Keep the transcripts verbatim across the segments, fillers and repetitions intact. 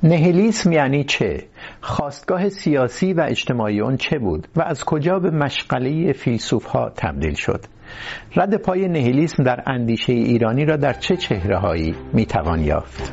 نهیلیسم یعنی چه؟ خواستگاه سیاسی و اجتماعی اون چه بود و از کجا به مشغله فیلسوف‌ها تبدیل شد؟ رد پای نهیلیسم در اندیشه ایرانی را در چه چهره‌هایی میتوان یافت؟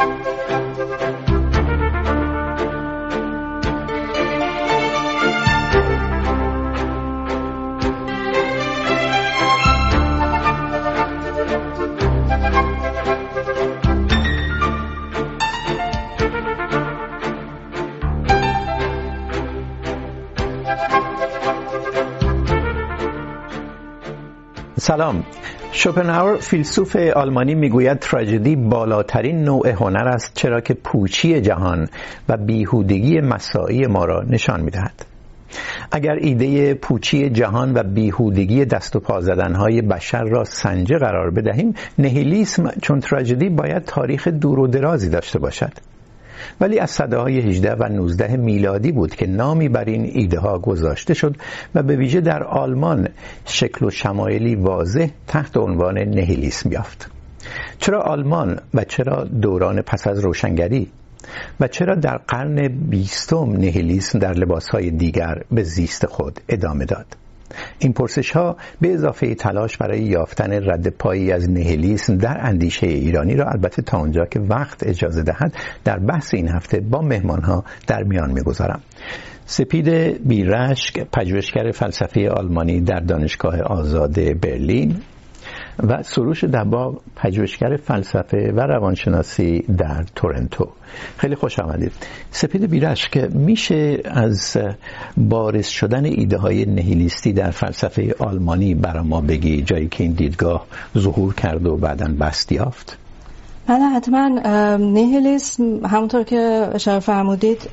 سلام. شوپنهاور فیلسوف آلمانی میگوید تراژدی بالاترین نوع هنر است، چرا که پوچی جهان و بیهودگی مساعی ما را نشان میدهد. اگر ایده پوچی جهان و بیهودگی دست و پا زدنهای بشر را سنجه قرار بدهیم، نهیلیسم چون تراژدی باید تاریخ دور و درازی داشته باشد. ولی از سده‌های هجده و نوزده میلادی بود که نامی بر این ایده ها گذاشته شد و به ویژه در آلمان شکل و شمایلی واضح تحت عنوان نهیلیسم یافت. چرا آلمان و چرا دوران پس از روشنگری و چرا در قرن بیستم نهیلیسم در لباسهای دیگر به زیست خود ادامه داد؟ این پرسش ها به اضافه تلاش برای یافتن رد پایی از نهیلیسم در اندیشه ایرانی را البته تا اونجا که وقت اجازه دهد در بحث این هفته با مهمان ها در میان میگذارم. سپید بیرشک، پژوهشگر فلسفه آلمانی در دانشگاه آزاد برلین، و سروش دباغ، پژوهشگر فلسفه و روانشناسی در تورنتو. خیلی خوش آمدید. سپید بیرشک، میشه از بارز شدن ایده های نهیلیستی در فلسفه آلمانی برای ما بگی، جایی که این دیدگاه ظهور کرد و بعداً بسط یافت؟ بله حتما. نهیلیسم همونطور که اشاره فرمودید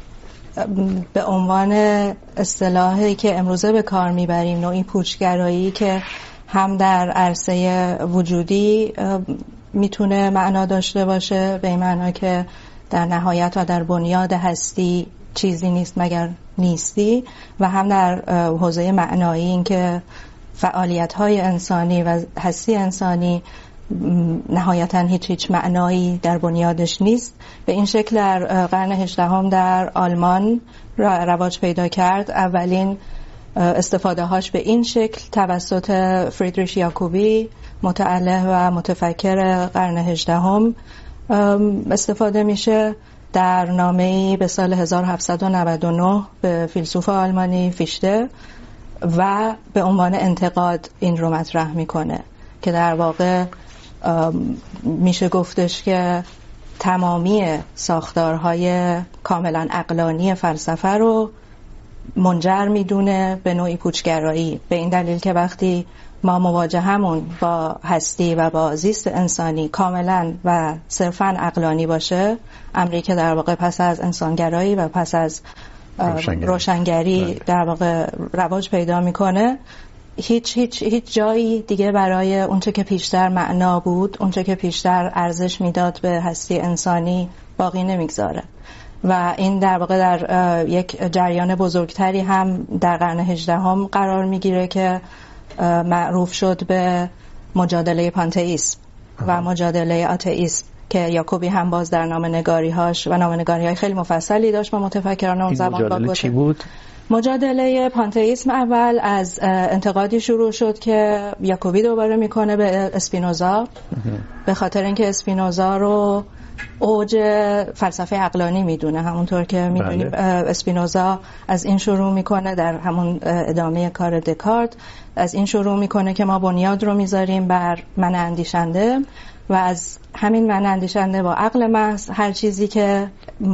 به عنوان اصطلاحی که امروزه به کار میبریم، نوعی پوچگرایی که هم در عرصه وجودی میتونه معنا داشته باشه، به این معنا که در نهایت و در بنیاد هستی چیزی نیست مگر نیستی، و هم در حوزه معنایی، این که فعالیت‌های انسانی و هستی انسانی نهایتاً هیچ هیچ معنایی در بنیادش نیست. به این شکل در قرن هجدهم در آلمان رواج پیدا کرد. اولین استفاده هاش به این شکل توسط فریدریش یاکوبی، متأله و متفکر قرن هجدهم استفاده میشه. در نامه‌ای به سال هزار و هفتصد و نود و نه به فیلسوف آلمانی فیشته و به عنوان انتقاد این رو مطرح میکنه که در واقع میشه گفتش که تمامی ساختارهای کاملا عقلانی فلسفه رو منجر میدونه به نوعی پوچگرایی، به این دلیل که وقتی ما مواجهمون با هستی و با زیست انسانی کاملا و صرفا عقلانی باشه، امری که در واقع پس از انسانگرایی و پس از روشنگری, روشنگری در واقع رواج پیدا میکنه، هیچ هیچ هیچ جایی دیگه برای اونچه که پیشتر معنا بود، اونچه که پیشتر ارزش میداد به هستی انسانی باقی نمیگذاره. و این در واقع در یک جریان بزرگتری هم در قرن هجدهم قرار میگیره که معروف شد به مجادله پانتئیسم و مجادله آتئیسم که یاکوبی هم باز در نامه‌نگاری‌هاش و نامه‌نگاری‌های خیلی مفصلی داشت با متفکران اون زمان. مجادله چی بود؟ مجادله پانتئیسم اول از انتقادی شروع شد که یاکوبی دوباره میکنه به اسپینوزا، به خاطر اینکه اسپینوزا رو اوج فلسفه عقلانی میدونه. همونطور که میدونیم اسپینوزا از این شروع میکنه، در همون ادامه کار دکارت از این شروع میکنه که ما بنیاد رو میذاریم بر من اندیشنده و از همین من اندیشنده با عقل محض هر چیزی که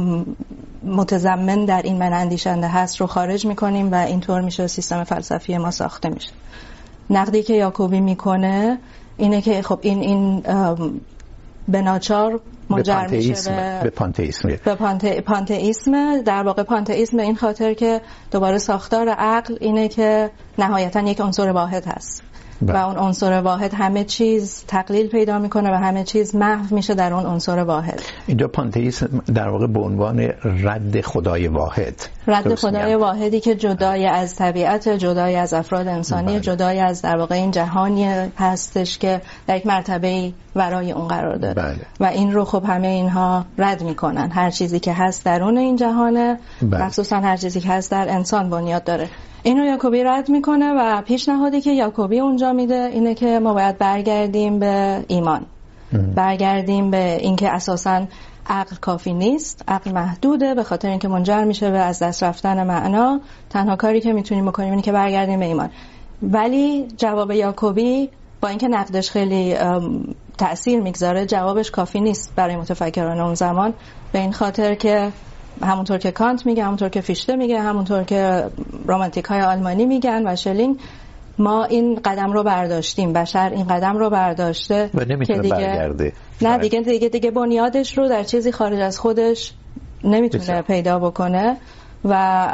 متضمن در این من اندیشنده هست رو خارج میکنیم و اینطور میشه سیستم فلسفی ما ساخته میشه. نقدی که یاکوبی میکنه اینه که خب این این به ناچار منجر میشه به پانتئیسم. به پانته، پانتئیسم در واقع پانتئیسم به این خاطر که دوباره ساختار عقل اینه که نهایتا یک عنصر واحد هست و اون عنصر واحد همه چیز تقلیل پیدا میکنه و همه چیز محو میشه در اون عنصر واحد. اینجا پانتئیسم در واقع به عنوان رد خدای واحد، رد خدای واحدی که جدای از طبیعت، جدای از افراد انسانی، بله. جدای از در واقع این جهانی هستش که در یک مرتبه ورای اون قرار داره. بله. و این رو خب همه اینها رد میکنن. هر چیزی که هست درون این جهانه، بله. مخصوصا هر چیزی که هست در انسان بنیاد داره. اینو یعقوبی رد میکنه و پیشنهادی که یعقوبی اونجا میده اینه که ما باید برگردیم به ایمان. ام. برگردیم به اینکه اساساً عقل کافی نیست، عقل محدوده، به خاطر اینکه منجر میشه به از دست رفتن معنا. تنها کاری که میتونیم بکنیم اینه که برگردیم به ایمان. ولی جواب یعقوبی با اینکه نقدش خیلی تأثیر میگذاره، جوابش کافی نیست برای متفکران اون زمان، به این خاطر که همونطور که کانت میگه، همونطور که فیشته میگه، همونطور که رمانتیک های آلمانی میگن و شلینگ، ما این قدم رو برداشتیم، بشر این قدم رو برداشته و نمیتونه دیگه برگرده. نه دیگه دیگه دیگه بنیادش رو در چیزی خارج از خودش نمیتونه بسیار. پیدا بکنه و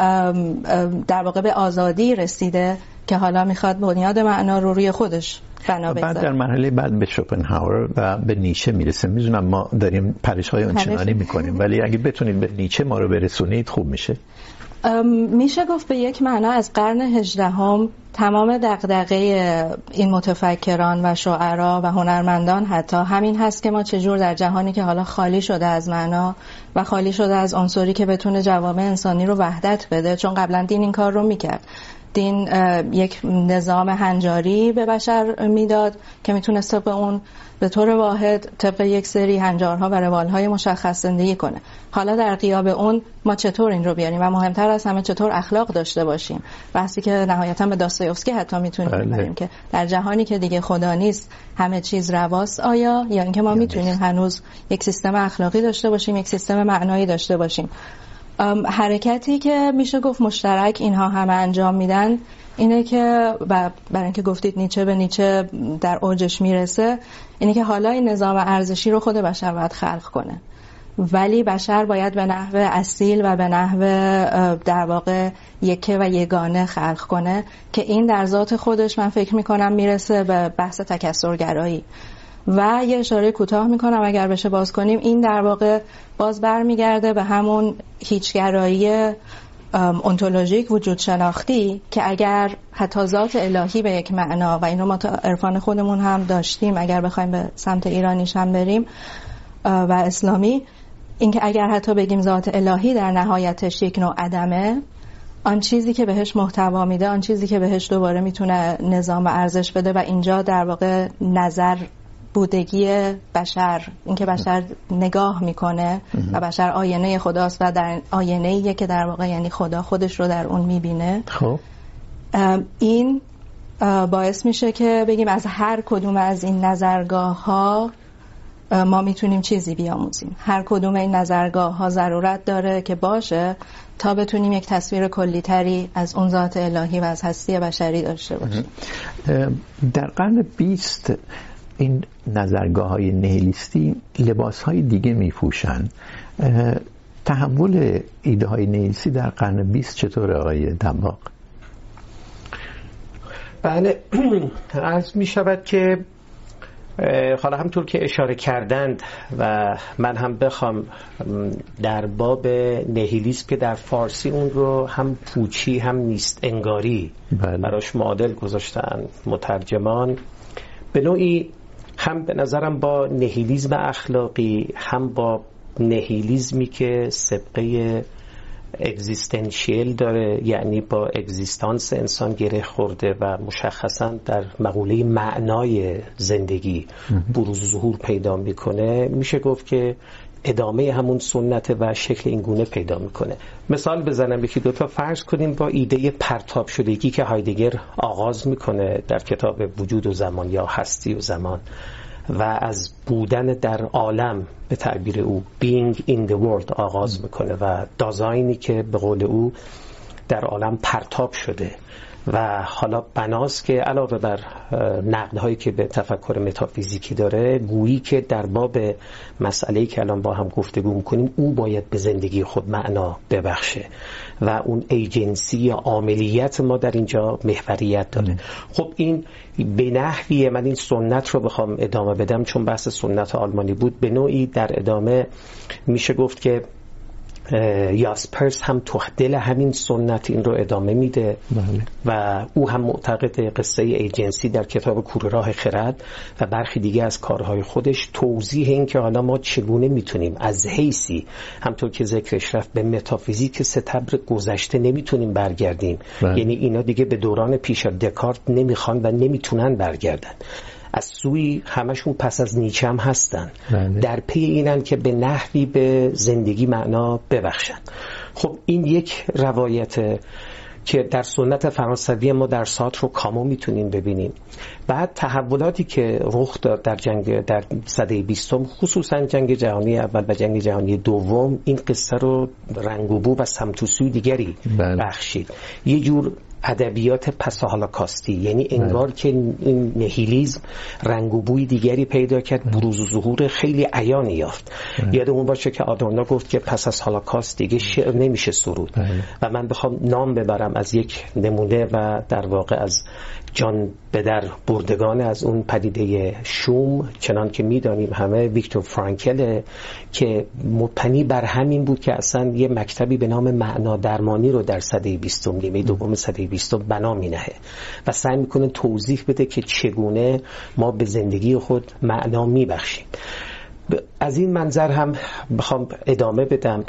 در واقع به آزادی رسیده که حالا میخواد بنیاد معنا رو روی خودش بنا بذاره. بعد در مرحله بعد به شوپنهاور و به نیچه میرسه. میدونم ما داریم پرش‌های اونچنانی میکنیم، ولی اگه بتونید به نیچه ما رو برسونید خوب میشه. میشه گفت به یک معنا از قرن هجدهم تمام دغدغه این متفکران و شاعرا و هنرمندان حتی همین هست که ما چجور در جهانی که حالا خالی شده از معنا و خالی شده از عنصری که بتونه جوامع انسانی رو وحدت بده، چون قبلا دین این کار رو میکرد. دین یک نظام هنجاری به بشر میداد که میتونست به اون به طور واحد طبق یک سری هنجارها و روالهای مشخص زندگی کنه. حالا در غیاب اون ما چطور این رو بیاریم و مهمتر از همه چطور اخلاق داشته باشیم، بحثی که نهایتا به داستایوفسکی حتی میتونیم ببریم که در جهانی که دیگه خدا نیست همه چیز رواست آیا، یا اینکه ما میتونیم هنوز یک سیستم اخلاقی داشته باشیم، یک سیستم معنایی داشته باشیم. حرکتی که میشه گفت مشترک اینها همه انجام میدن اینه که برای اینکه گفتید نیچه به نیچه در اوجش میرسه، اینه که حالا این نظام ارزشی رو خود بشر باید خلق کنه، ولی بشر باید به نحو اصیل و به نحو در واقع یکه و یگانه خلق کنه که این در ذات خودش من فکر میکنم میرسه به بحث تکثرگرایی. و یه اشاره کوتاه میکنم اگر بشه باز کنیم، این در واقع باز برمیگرده به همون هیچگرایی انتولوژیک وجود شناختی که اگر حتی ذات الهی به یک معنا، و این رو ما تا عرفان خودمون هم داشتیم اگر بخوایم به سمت ایرانیش هم بریم و اسلامی، اینکه اگر حتی بگیم ذات الهی در نهایتش یک نوع عدمه، آن چیزی که بهش محتوا میده، آن چیزی که بهش دوباره میتونه نظام و ارزش بده، و اینجا در واقع نظر بودگی بشر، اینکه بشر نگاه میکنه و بشر آینه خداست و در آینه‌ایه که در واقع یعنی خدا خودش رو در اون میبینه. خب این باعث میشه که بگیم از هر کدوم از این نظرگاه ها ما میتونیم چیزی بیاموزیم. هر کدوم این نظرگاه ها ضرورت داره که باشه تا بتونیم یک تصویر کلی تری از اون ذات الهی و از هستی بشری داشته باشیم. در قرن بیست این نظرگاه های نیهیلیستی لباس های دیگه میپوشن. تحول ایده های نیهیلیستی در قرن بیست چطور آقای دباغ؟ بله، عرض می شود که حالا همطور که اشاره کردند و من هم بخوام در باب نیهیلیسم که در فارسی اون رو هم پوچی هم نیست انگاری بله. براش معادل گذاشتن مترجمان، به نوعی هم به نظرم با نیهیلیسم اخلاقی هم با نیهیلیسمی که سابقه اگزیستانشیل داره، یعنی با اگزیستانس انسان گره خورده و مشخصا در مقوله معنای زندگی بروز و ظهور پیدا میکنه، میشه گفت که ادامه همون سنت و شکل این گونه پیدا میکنه. مثال بزنم یکی دوتا فرض کنیم با ایده پرتاب شدگی که هایدگر آغاز میکنه در کتاب وجود و زمان یا هستی و زمان و از بودن در عالم به تعبیر او being in the world آغاز میکنه و دازاینی که به قول او در عالم پرتاب شده و حالا بناست که علاوه بر نقدهایی که به تفکر متافیزیکی داره، گویی که در باب مسئله‌ای که الان با هم گفتگو میکنیم او باید به زندگی خود معنا ببخشه و اون ایجنسی یا عاملیت ما در اینجا محوریت داره. خب این به نحوی، من این سنت رو بخوام ادامه بدم چون بحث سنت آلمانی بود، به نوعی در ادامه میشه گفت که یاسپرس هم تو دل همین سنت این رو ادامه میده بله. و او هم معتقد قصه ایجنسی در کتاب کوره راه خرد و برخی دیگه از کارهای خودش توضیح این که حالا ما چگونه میتونیم از حیثی همطور که ذکرش رفت به متافیزیک ستبر گذشته نمیتونیم برگردیم بله. یعنی اینا دیگه به دوران پیش دکارت نمیخوان و نمیتونن برگردن، از سوی همشون پس از نیچه هم هستن بله. در پی اینن که به نحوی به زندگی معنا ببخشن. خب این یک روایت که در سنت فرانسوی ما در ساتر و کامو میتونیم ببینیم. بعد تحولاتی که رخ داد در جنگ در سده بیستم، خصوصا جنگ جهانی اول و جنگ جهانی دوم، این قصه رو رنگ و بو و سمت و سوی دیگری بله. بخشید. یه جور ادبیات پس هولوکاستی، یعنی انگار بله. که این نهیلیسم رنگ و بوی دیگری پیدا کرد، بروز و ظهور خیلی عیانی یافت. بله. یادمون باشه که آدورنو گفت که پس از هولوکاست دیگه شعر نمیشه سرود بله. و من بخوام نام ببرم از یک نمونه و در واقع از جان به در بردگان از اون پدیده شوم، چنان که میدانیم همه، ویکتور فرانکل، که مبتنی بر همین بود که اصلا یه مکتبی به نام معنا درمانی رو در سده بیستم، نیمه دوم سده بیستم بنا مینهه و سعی میکنه توضیح بده که چگونه ما به زندگی خود معنا میبخشیم. از این منظر هم بخوام ادامه بدم،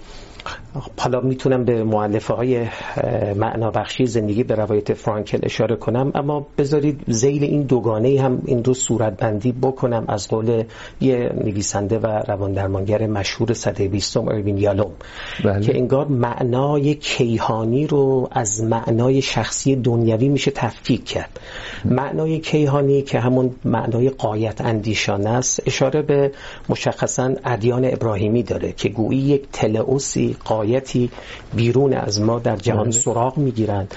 حالا میتونم به مؤلفه های معنابخشی زندگی به روایت فرانکل اشاره کنم، اما بذارید ذیل این دوگانه هم این رو صورتبندی بکنم از قول یه نویسنده و رواندرمانگر مشهور سده بیستم، اروین یالوم بله. که انگار معنای کیهانی رو از معنای شخصی دنیوی میشه تفکیک کرد. معنای کیهانی که همون معنای غایت اندیشانه است، اشاره به مشخصا ادیان ابراهیمی داره که گویی یک تلئوسی، غایتی بیرون از ما در جهان سراغ میگیرند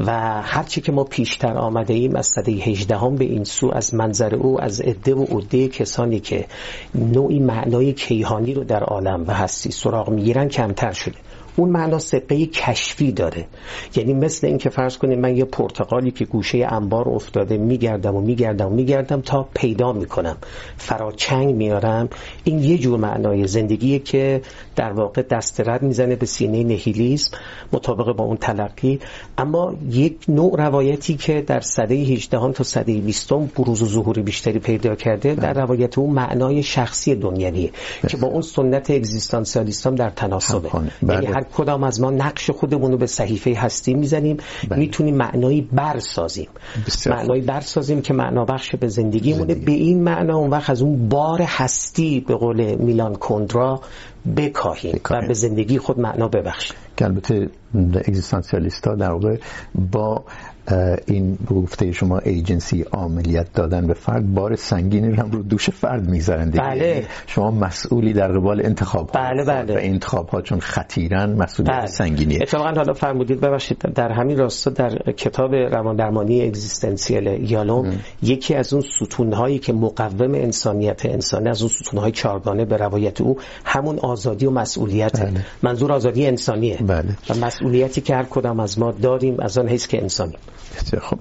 و هرچی که ما پیشتر آمده ایم از سده هجدهم به این سو، از منظر او از عده و عده کسانی که نوعی معنای کیهانی رو در عالم و هستی سراغ میگیرن کمتر شده. اون معنا سبقه کشفی داره، یعنی مثل این که فرض کنید من یه پرتقالی که گوشه انبار افتاده میگردم و میگردم و میگردم تا پیدا میکنم، فراچنگ میارم. این یه جور معنای زندگیه که در واقع دست رد میزنه به سینه نهیلیسم مطابق با اون تلقی. اما یک نوع روایتی که در سده هجدهم تا سده بیستم بروز و ظهور بیشتری پیدا کرده در روایت اون معنای شخصی دنیویه که با اون سنت اگزیستانسیالیسم در تناسبه. یعنی هر کدام از ما نقش خودمون رو به صحیفه هستی میزنیم، میتونیم معنایی برسازیم معنایی برسازیم که معنا بخش به زندگیمونه. به این معنا اون وقت از اون بار هستی به قول میلان کندرا بکاهیم, بکاهیم. و به زندگی خود معنا ببخشیم. که البته اگزیستانسیالیست‌ها در واقع با این گفته شما ایجنسی، عاملیت دادن به فرد، بار سنگینی هم رو دوش فرد میذارن دیگه. بله. شما مسئولی در قبال انتخاب بله بله. و انتخاب ها چون خطیرن مسئولیت بله. سنگینیه. اتفاقا حالا فرمودید ببخشید در همین راستا در کتاب رواندرمانی اگزیستانسیال یالوم ام. یکی از اون ستون‌هایی که مقوم انسانیت انسانی، از اون ستون‌های چهارگانه به روایت او همون آزادی و مسئولیت بله. منظور آزادی انسانیه بله. و مسئولیتی که هر کدام از ما داریم از آن حیث که انسانی. خب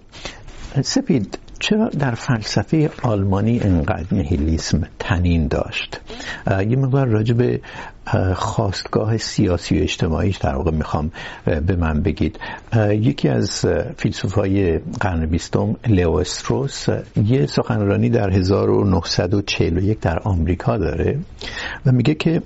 سپید، چرا در فلسفه آلمانی انقدر نهیلیسم تنین داشت؟ یه مقدار راجع به خواستگاه سیاسی و اجتماعیش در واقع میخوام به من بگید. یکی از فیلسوفای قرن بیستم، لیو استروس، یه سخنرانی در هزار و نهصد و چهل و یک در آمریکا داره و میگه که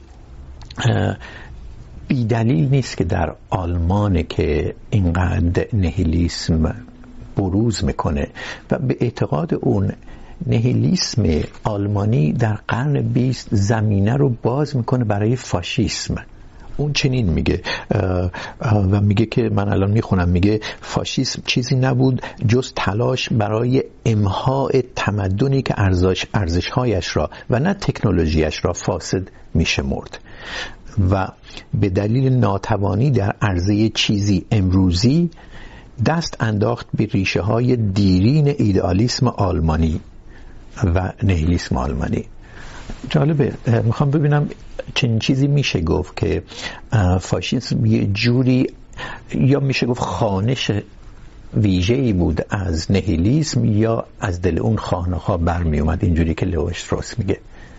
بی دلیل نیست که در آلمان که اینقدر نهیلیسم بروز میکنه و به اعتقاد اون نهیلیسم آلمانی در قرن بیست زمینه رو باز میکنه برای فاشیسم. اون چنین میگه و میگه که من الان میخونم، میگه فاشیسم چیزی نبود جز تلاش برای امحاء تمدنی که ارزش ارزش‌هایش را و نه تکنولوژیش را فاسد میشمرد و به دلیل ناتوانی در عرضه چیزی امروزی دست انداخت به ریشه های دیرین ایدئالیسم آلمانی و نهیلیسم آلمانی. جالبه، میخوام ببینم چنین چیزی میشه گفت که فاشیسم یه جوری یا میشه گفت خوانش ویژه‌ای بود از نهیلیسم یا از دل اون خانه‌ها برمی اومد، اینجوری که لیو استروس میگه؟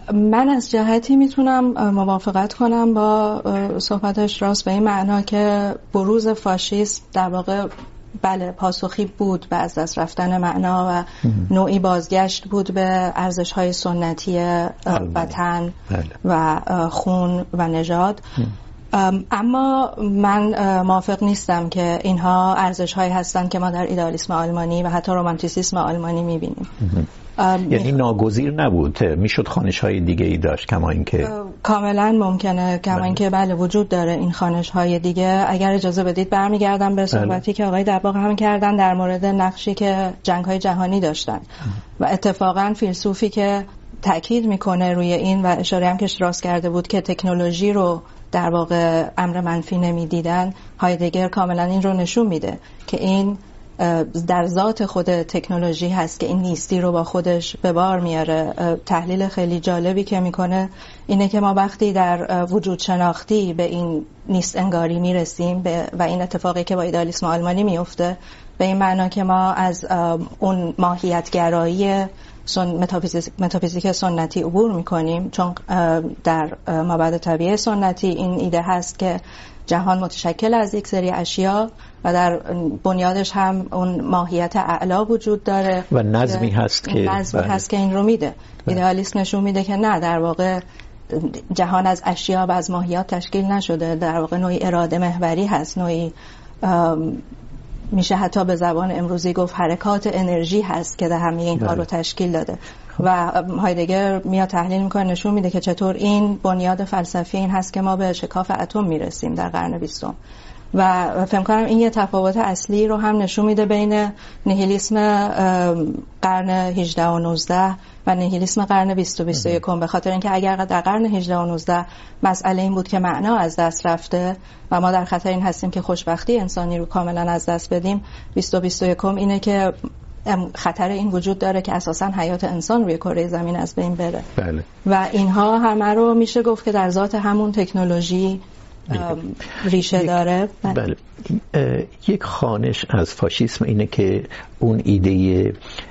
من از جهتی میتونم موافقت کنم با صحبتش راست به این معنا که بروز فاشیسم در واقع بله پاسخی بود به از دست رفتن معنا و نوعی بازگشت بود به ارزش‌های سنتی وطن و خون و نژاد. اما من موافق نیستم که اینها ارزش‌هایی هستند که ما در ایدئالیسم آلمانی و حتی رمانتیسیسم آلمانی می‌بینیم. یعنی ناگزیر نبود، میشد خوانش‌های دیگه ای داشت کما اینکه کاملا ممکنه کما اینکه بله وجود داره این خوانش‌های دیگه. اگر اجازه بدید برمیگردم به صحبتی که آقای دباغ هم کردن در مورد نقشی که جنگ‌های جهانی داشتن و اتفاقا فیلسوفی که تاکید میکنه روی این و اشاره هم که راست کرده بود که تکنولوژی رو در واقع امر منفی نمیدیدن، هایدگر کاملا این رو نشون میده که این در ذات خود تکنولوژی هست که این نیستی رو با خودش به بار میاره. تحلیل خیلی جالبی که میکنه اینه که ما وقتی در وجود شناختی به این نیست انگاری میرسیم و این اتفاقی که با ایدئالیسم آلمانی میفته به این معنا که ما از اون ماهیتگرایی سن متافیزیک متافیزیک سنتی عبور میکنیم، چون در مابعد طبیعه سنتی این ایده هست که جهان متشکل از یک سری اشیا و در بنیادش هم اون ماهیت اعلا وجود داره و نظمی هست که نظمی هست که این رو میده. ایدئالیسم نشون میده که نه، در واقع جهان از اشیا و از ماهیات تشکیل نشده، در واقع نوعی اراده محوری هست، نوعی میشه حتی به زبان امروزی گفت حرکات انرژی هست که در همه اینها رو تشکیل داده. و هایدگر میاد تحلیل میکنه، نشون میده که چطور این بنیاد فلسفی این هست که ما به شکاف اتم میرسیم در قرن بیستم و فکر کنم این یه تفاوت اصلی رو هم نشون میده بین نیهیلیسم قرن هجده و نوزده و نیهیلیسم قرن بیست و بیست و یک، به خاطر اینکه اگر در قرن هجده و نوزده مسئله این بود که معنا از دست رفته و ما در خطر این هستیم که خوشبختی انسانی رو کاملا از دست بدیم، بیست و بیست و یک اینه که خطر این وجود داره که اساساً حیات انسان روی کره زمین از بین بره. بله. و اینها همه رو میشه گفت که در ذات همون تکنولوژی ریشه داره. بله. یک خوانش از فاشیسم اینه که اون ایده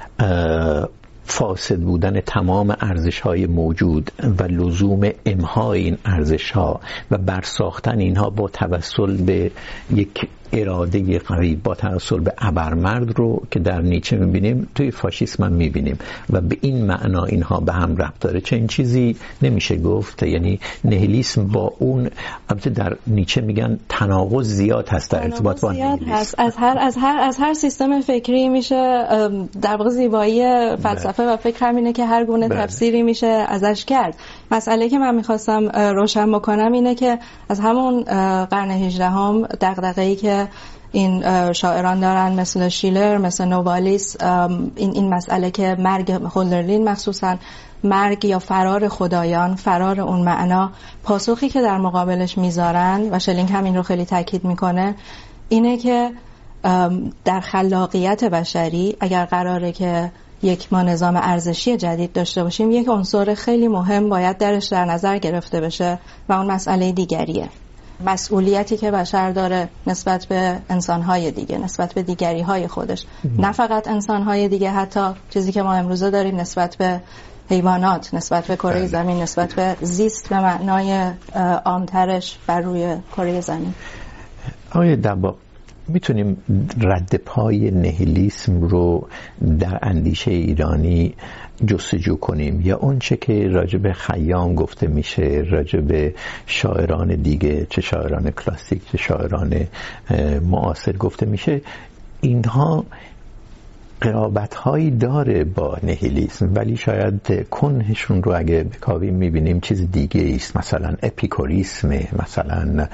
فاسد بودن تمام ارزش‌های موجود و لزوم امهای این ارزش‌ها و برساختن اینها با توسل به یک اراده قوی، با توسل به ابرمرد رو که در نیچه می‌بینیم توی فاشیسم هم می‌بینیم و به این معنا اینها به هم ربط داره. چه این چیزی نمیشه گفت، یعنی نیهیلیسم با اون، البته در نیچه میگن تناقض زیاد هست در ارتباط با نیهیلیسم. از هر از هر از هر سیستم فکری میشه در واقع زیبایی فلسفه و فکر همینه که هر گونه تفسیری میشه ازش کرد. مسئله که من میخواستم روشن بکنم اینه که از همون قرن هجدهم دغدغه‌ای که این شاعران دارن مثل شیلر، مثل نووالیس، این این مسئله که مرگ هولدرلین مخصوصا مرگ یا فرار خدایان، فرار اون معنا، پاسخی که در مقابلش میذارن و شلینگ هم این رو خیلی تاکید میکنه اینه که در خلاقیت بشری اگر قراره که یک ما نظام ارزشی جدید داشته باشیم، یک عنصر خیلی مهم باید درش در نظر گرفته بشه و اون مسئله دیگریه، مسئولیتی که بشر داره نسبت به انسان‌های دیگه، نسبت به دیگری‌های خودش، نه فقط انسان‌های دیگه، حتی چیزی که ما امروزه داریم نسبت به حیوانات، نسبت به کره زمین، نسبت به زیست به معنای عام‌ترش بر روی کره زمین. آقای دباغ، میتونیم رد پای نیهیلیسم رو در اندیشه ایرانی جستجو کنیم یا اون چه که راجب خیام گفته میشه، راجب شاعران دیگه، چه شاعران کلاسیک چه شاعران معاصر گفته میشه، اینها قرابت هایی داره با نیهیلیسم ولی شاید کنهشون رو اگه بکاویم میبینیم چیز دیگه است، مثلا اپیکوریسم، مثلا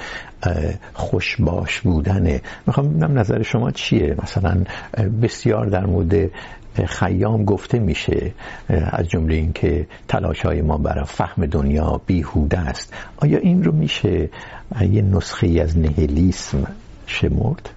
خوشباش بودنه. میخوام ببینم نظر شما چیه؟ مثلا بسیار در مورد خیام گفته میشه، از جمله این که تلاش‌های ما برای فهم دنیا بیهوده است. آیا این رو میشه یه نسخه‌ای از نیهیلیسم شمرد؟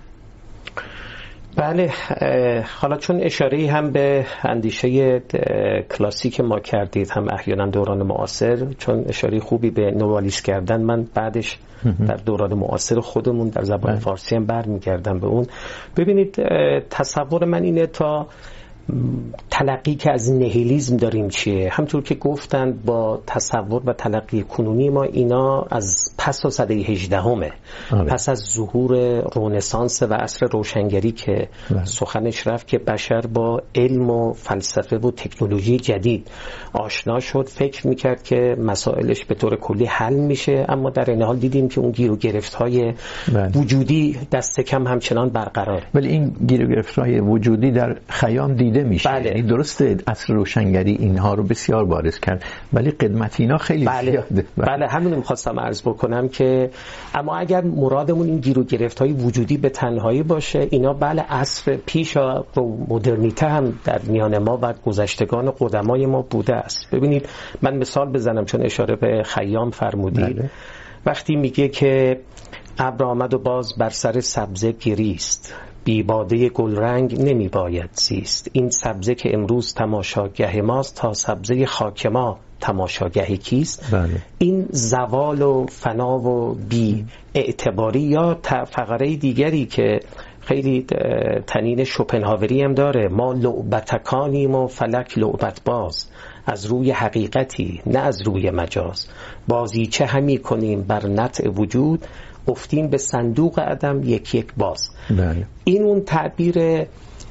بله، حالا چون اشاره‌ای هم به اندیشه کلاسیک ما کردید، هم احیانا دوران معاصر، چون اشاره خوبی به نووالیس کردن، من بعدش در دوران معاصر خودمون در زبان فارسی هم برمیگردم به اون. ببینید، تصور من اینه تا تلقی که از نهیلیزم داریم چیه؟ همطور که گفتن با تصور و تلقی کنونی ما اینا از پس از سده هجدهمه، پس از ظهور رنسانس و عصر روشنگری که بله. سخنش رفت که بشر با علم و فلسفه و تکنولوژی جدید آشنا شد، فکر میکرد که مسائلش به طور کلی حل میشه، اما در این حال دیدیم که اون گیر و گرفت‌های بله. وجودی دست کم همچنان برقراره. ولی این گیر و گرفت‌های وجودی در خیام دیده میشه. بله. یعنی درسته عصر روشنگری اینها رو بسیار بارز کرد، ولی قدمت اینا خیلی بله. زیاده. بله, بله. همین می‌خواستم عرض بکنم که اما اگر مرادمون این گیر و گرفت‌های وجودی به تنهایی باشه، اینا بله عصر پیش رو مدرنیته هم در میان ما و گذشتگان قدمای ما بوده است. ببینید من مثال بزنم چون اشاره به خیام فرمودید. بله. وقتی میگه که ابر آمد و باز بر سر سبزه گریست، بی باده گلرنگ نمی باید زیست، این سبزه که امروز تماشاگه ماست، تا سبزه خاک ما تماشاگه کیست. بله. این زوال و فنا و بی اعتباری یا فقره دیگری که خیلی تنین شوپنهاوری هم داره، ما لعبتکانیم و فلک لعبت باز، از روی حقیقتی نه از روی مجاز، بازی چه همی کنیم بر نطع وجود، افتیم به صندوق عدم یک یک باز. بله. این اون تعبیر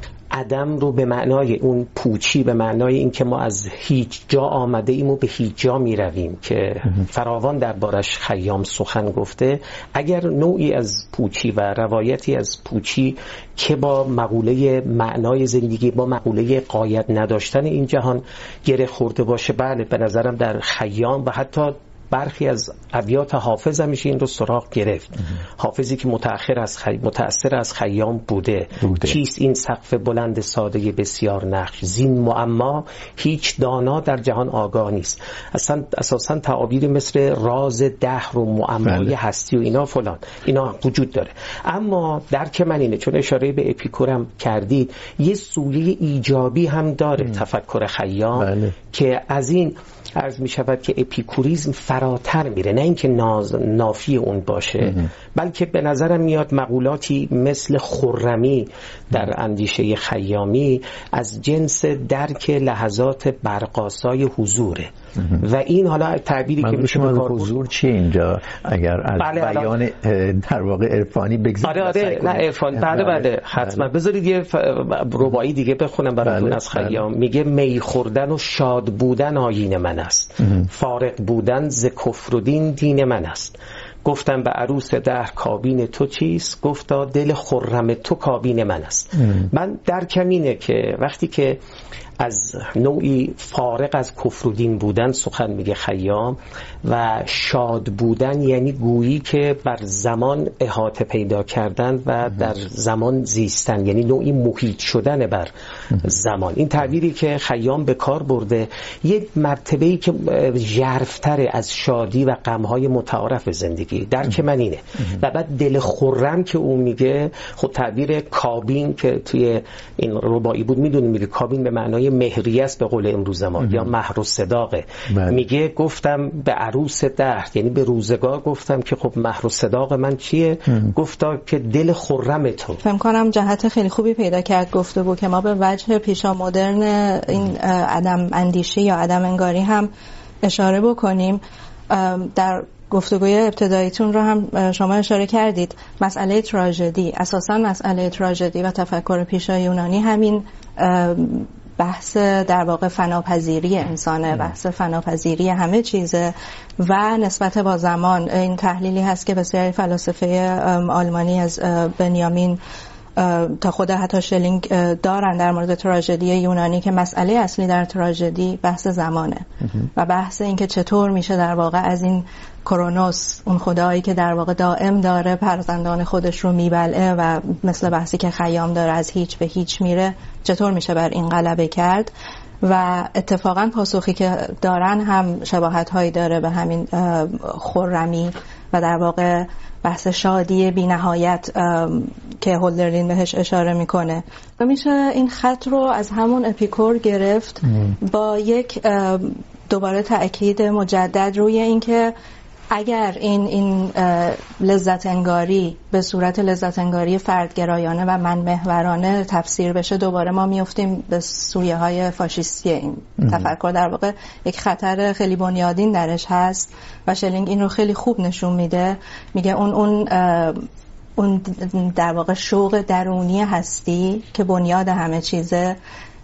عدم رو به معنای اون پوچی، به معنای این که ما از هیچ جا آمده ایم و به هیچ جا می رویم که فراوان دربارش خیام سخن گفته. اگر نوعی از پوچی و روایتی از پوچی که با مقوله معنای زندگی، با مقوله غایت نداشتن این جهان گره خورده باشه، بله به نظرم در خیام و حتی برخی از ابیات حافظ هم میشه این رو سراغ گرفت. حافظی که متأخر از خی... متأثر از خیام بوده. بوده چیست این سقف بلند ساده بسیار نقش، زین معما هیچ دانا در جهان آگاه نیست. اصلا اساسا تعابیر مثل راز دهر و معمای بله. هستی و اینا فلان اینا وجود داره. اما درک من اینه، چون اشاره به اپیکورم کردید، یه سویه ایجابی هم داره ام. تفکر خیام بله. که از این عرض می شود که اپیکوریزم فراتر میره، نه اینکه ناز نافی اون باشه ام. بلکه به نظرم میاد مقولاتی مثل خرمی در اندیشه خیامی از جنس درک لحظات برقاسای حضوره ام. و این حالا تعبیری که میشه به کار حضور چی اینجا اگر از بله بیان در واقع عرفانی بگذاریم. آره آره نه عرفان بله بله حتما بله. بذارید یه ف... رباعی دیگه بخونم براتون بله. از خیام. میگه می خوردن و شاد بودن آیین من است، فارغ بودن ز کفر و دین دین من است. گفتم به عروس دهر کابین تو چیست، گفتا دل خرم تو کابین من است. ام. من درکم اینه که وقتی که از نوعی فارغ از کفر و دین بودن سخن میگه خیام و شاد بودن، یعنی گویی که بر زمان احاطه پیدا کردن و در زمان زیستن، یعنی نوعی محیط شدن بر زمان. این تعبیری که خیام به کار برده یه مرتبه‌ای که ژرف‌تر از شادی و غم‌های متعارف زندگی. درک من اینه. و بعد دل خرم که اون میگه، خب تعبیر کابین که توی این رباعی بود میدونیم میگه کابین به معنای مهریه است به قول امروز ما یا مهر و صداقه. میگه گفتم به عروس دهر، یعنی به روزگار گفتم که خب مهر و صداق من چیه؟ ام. گفتا که دل خرم تو. فهم کنم جهت خیلی خوبی پیدا کرد گفته بود که ما به وجه پیشا مدرن این عدم اندیشی یا عدم انگاری هم اشاره بکنیم. در گفتگوی ابتداییتون رو هم شما اشاره کردید، مسئله تراژدی، اساساً مسئله تراژدی و تفکر پیشا یونانی همین بحث در واقع فناپذیری انسانه، بحث فناپذیری همه چیزه و نسبت با زمان. این تحلیلی هست که بسیاری فلاسفه آلمانی از بنیامین تا خود حتی شلینگ دارن در مورد تراژدی یونانی که مسئله اصلی در تراژدی بحث زمانه و بحث این که چطور میشه در واقع از این کرونوس، اون خدایی که در واقع دائم داره فرزندان خودش رو میبلعه و مثل بحثی که خیام داره از هیچ به هیچ میره، چطور میشه بر این غلبه کرد. و اتفاقا پاسخی که دارن هم شباهت هایی داره به همین خرمی و در واقع بحث شادی بی نهایت که هولدرلین بهش اشاره میکنه. و میشه این خط رو از همون اپیکور گرفت با یک دوباره تأکید مجدد روی این که اگر این این لذت انگاری به صورت لذت انگاری فردگرایانه و من محورانه تفسیر بشه، دوباره ما میافتیم به سویه های فاشیستی این تفکر. در واقع یک خطر خیلی بنیادین درش هست و شلینگ این رو خیلی خوب نشون میده. میگه اون اون اون در واقع شوق درونی هستی که بنیاد همه چیزه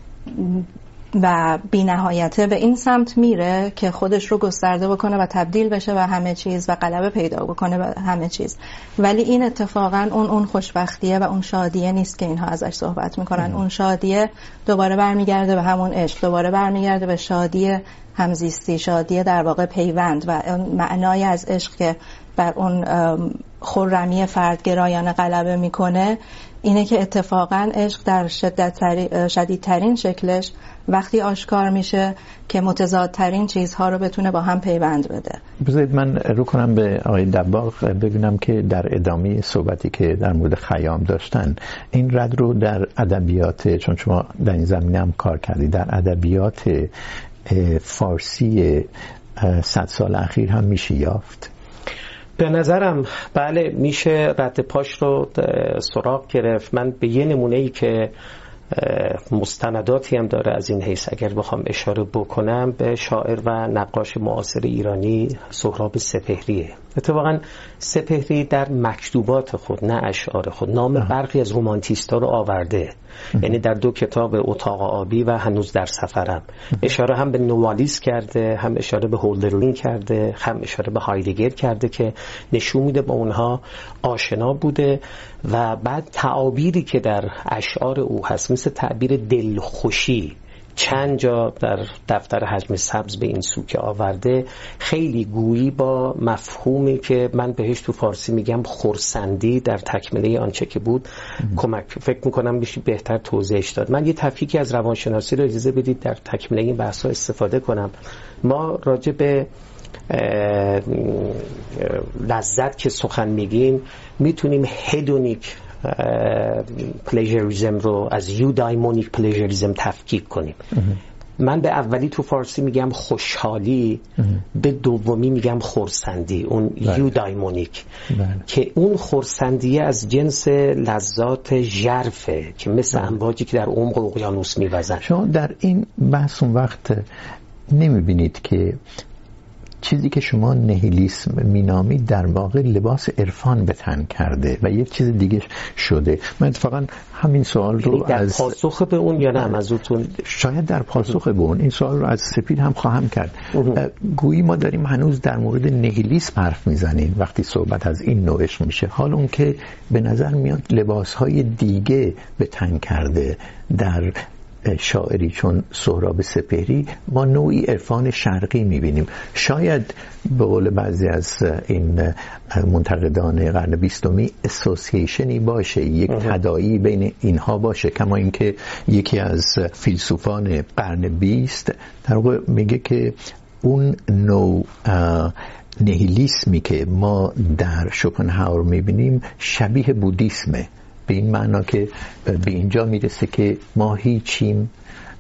و بی نهایته به این سمت میره که خودش رو گسترده بکنه و تبدیل بشه و همه چیز و غلبه پیدا بکنه به همه چیز. ولی این اتفاقا اون اون خوشبختیه و اون شادیه نیست که اینها ازش صحبت میکنن. اون شادیه دوباره برمیگرده به همون عشق، دوباره برمیگرده به شادی همزیستی، شادی در واقع پیوند و معنای از عشق که بر اون خرمی فردگرایانه غلبه میکنه اینه که اتفاقا عشق در شدیدترین شکلش وقتی آشکار میشه که متضادترین چیزها رو بتونه با هم پیوند بده. بذارید من رو کنم به آقای دباغ ببینم که در ادامه صحبتی که در مورد خیام داشتن این رد رو در ادبیات، چون شما در این زمینه هم کار کردید، در ادبیات فارسی صد سال اخیر هم میشه یافت؟ به نظرم بله میشه رد پاش رو سراغ گرفت. من به یه نمونه‌ای که مستنداتی هم داره از این حیث اگر بخوام اشاره بکنم به شاعر و نقاش معاصر ایرانی سهراب سپهریه. اتفاقا سپهری در مکتوبات خود نه اشعار خود نام برخی از رومانتیستا رو آورده، یعنی در دو کتاب اتاق آبی و هنوز در سفرم اشاره هم به نوالیس کرده، هم اشاره به هولدرلین کرده، هم اشاره به هایدگر کرده که نشون میده با اونها آشنا بوده. و بعد تعابیری که در اشعار او هست مثل تعبیر دلخوشی چند جا در دفتر حجم سبز به این سو که آورده خیلی گویی با مفهومی که من بهش تو فارسی میگم خرسندی در تکمله آنچه که بود کمک فکر میکنم میشه بهتر توضیحش داد. من یه تفکیکی از روانشناسی رو اجازه بدید در تکمله این بحثا استفاده کنم. ما راجع به لذت که سخن میگیم میتونیم هدونیک پلیژریزم رو از یودایمونیک پلیژریزم تفکیک کنیم. من به اولی تو فارسی میگم خوشحالی، به دومی میگم خرسندی، اون یودایمونیک، که اون خرسندیه از جنس لذات ژرفه که مثل امواجی که در عمق اقیانوس میوزن. شما در این بحث اون وقت نمیبینید که چیزی که شما نهیلیسم مینامید در واقع لباس عرفان به تن کرده و یک چیز دیگه شده؟ من اتفاقا همین سوال رو در از پاسخ به اون یا نه منظورتون شاید در پاسخ به اون این سوال رو از سپید هم خواهم کرد. گویی ما داریم هنوز در مورد نهیلیسم حرف میزنیم وقتی صحبت از این نوعش میشه، حال اون که به نظر میاد لباسهای دیگه به تن کرده در شاعری چون سهراب سپهری ما نوعی عرفان شرقی میبینیم. شاید به قول بعضی از این منتقدان قرن بیستمی اسوسییشنی باشه، یک تداعی بین اینها باشه، کما اینکه یکی از فیلسوفان قرن بیست در واقع میگه که اون نوع نهیلیسمی که ما در شوپنهاور میبینیم شبیه بودیسمه، به این معنا که به اینجا میرسه که ما هیچیم،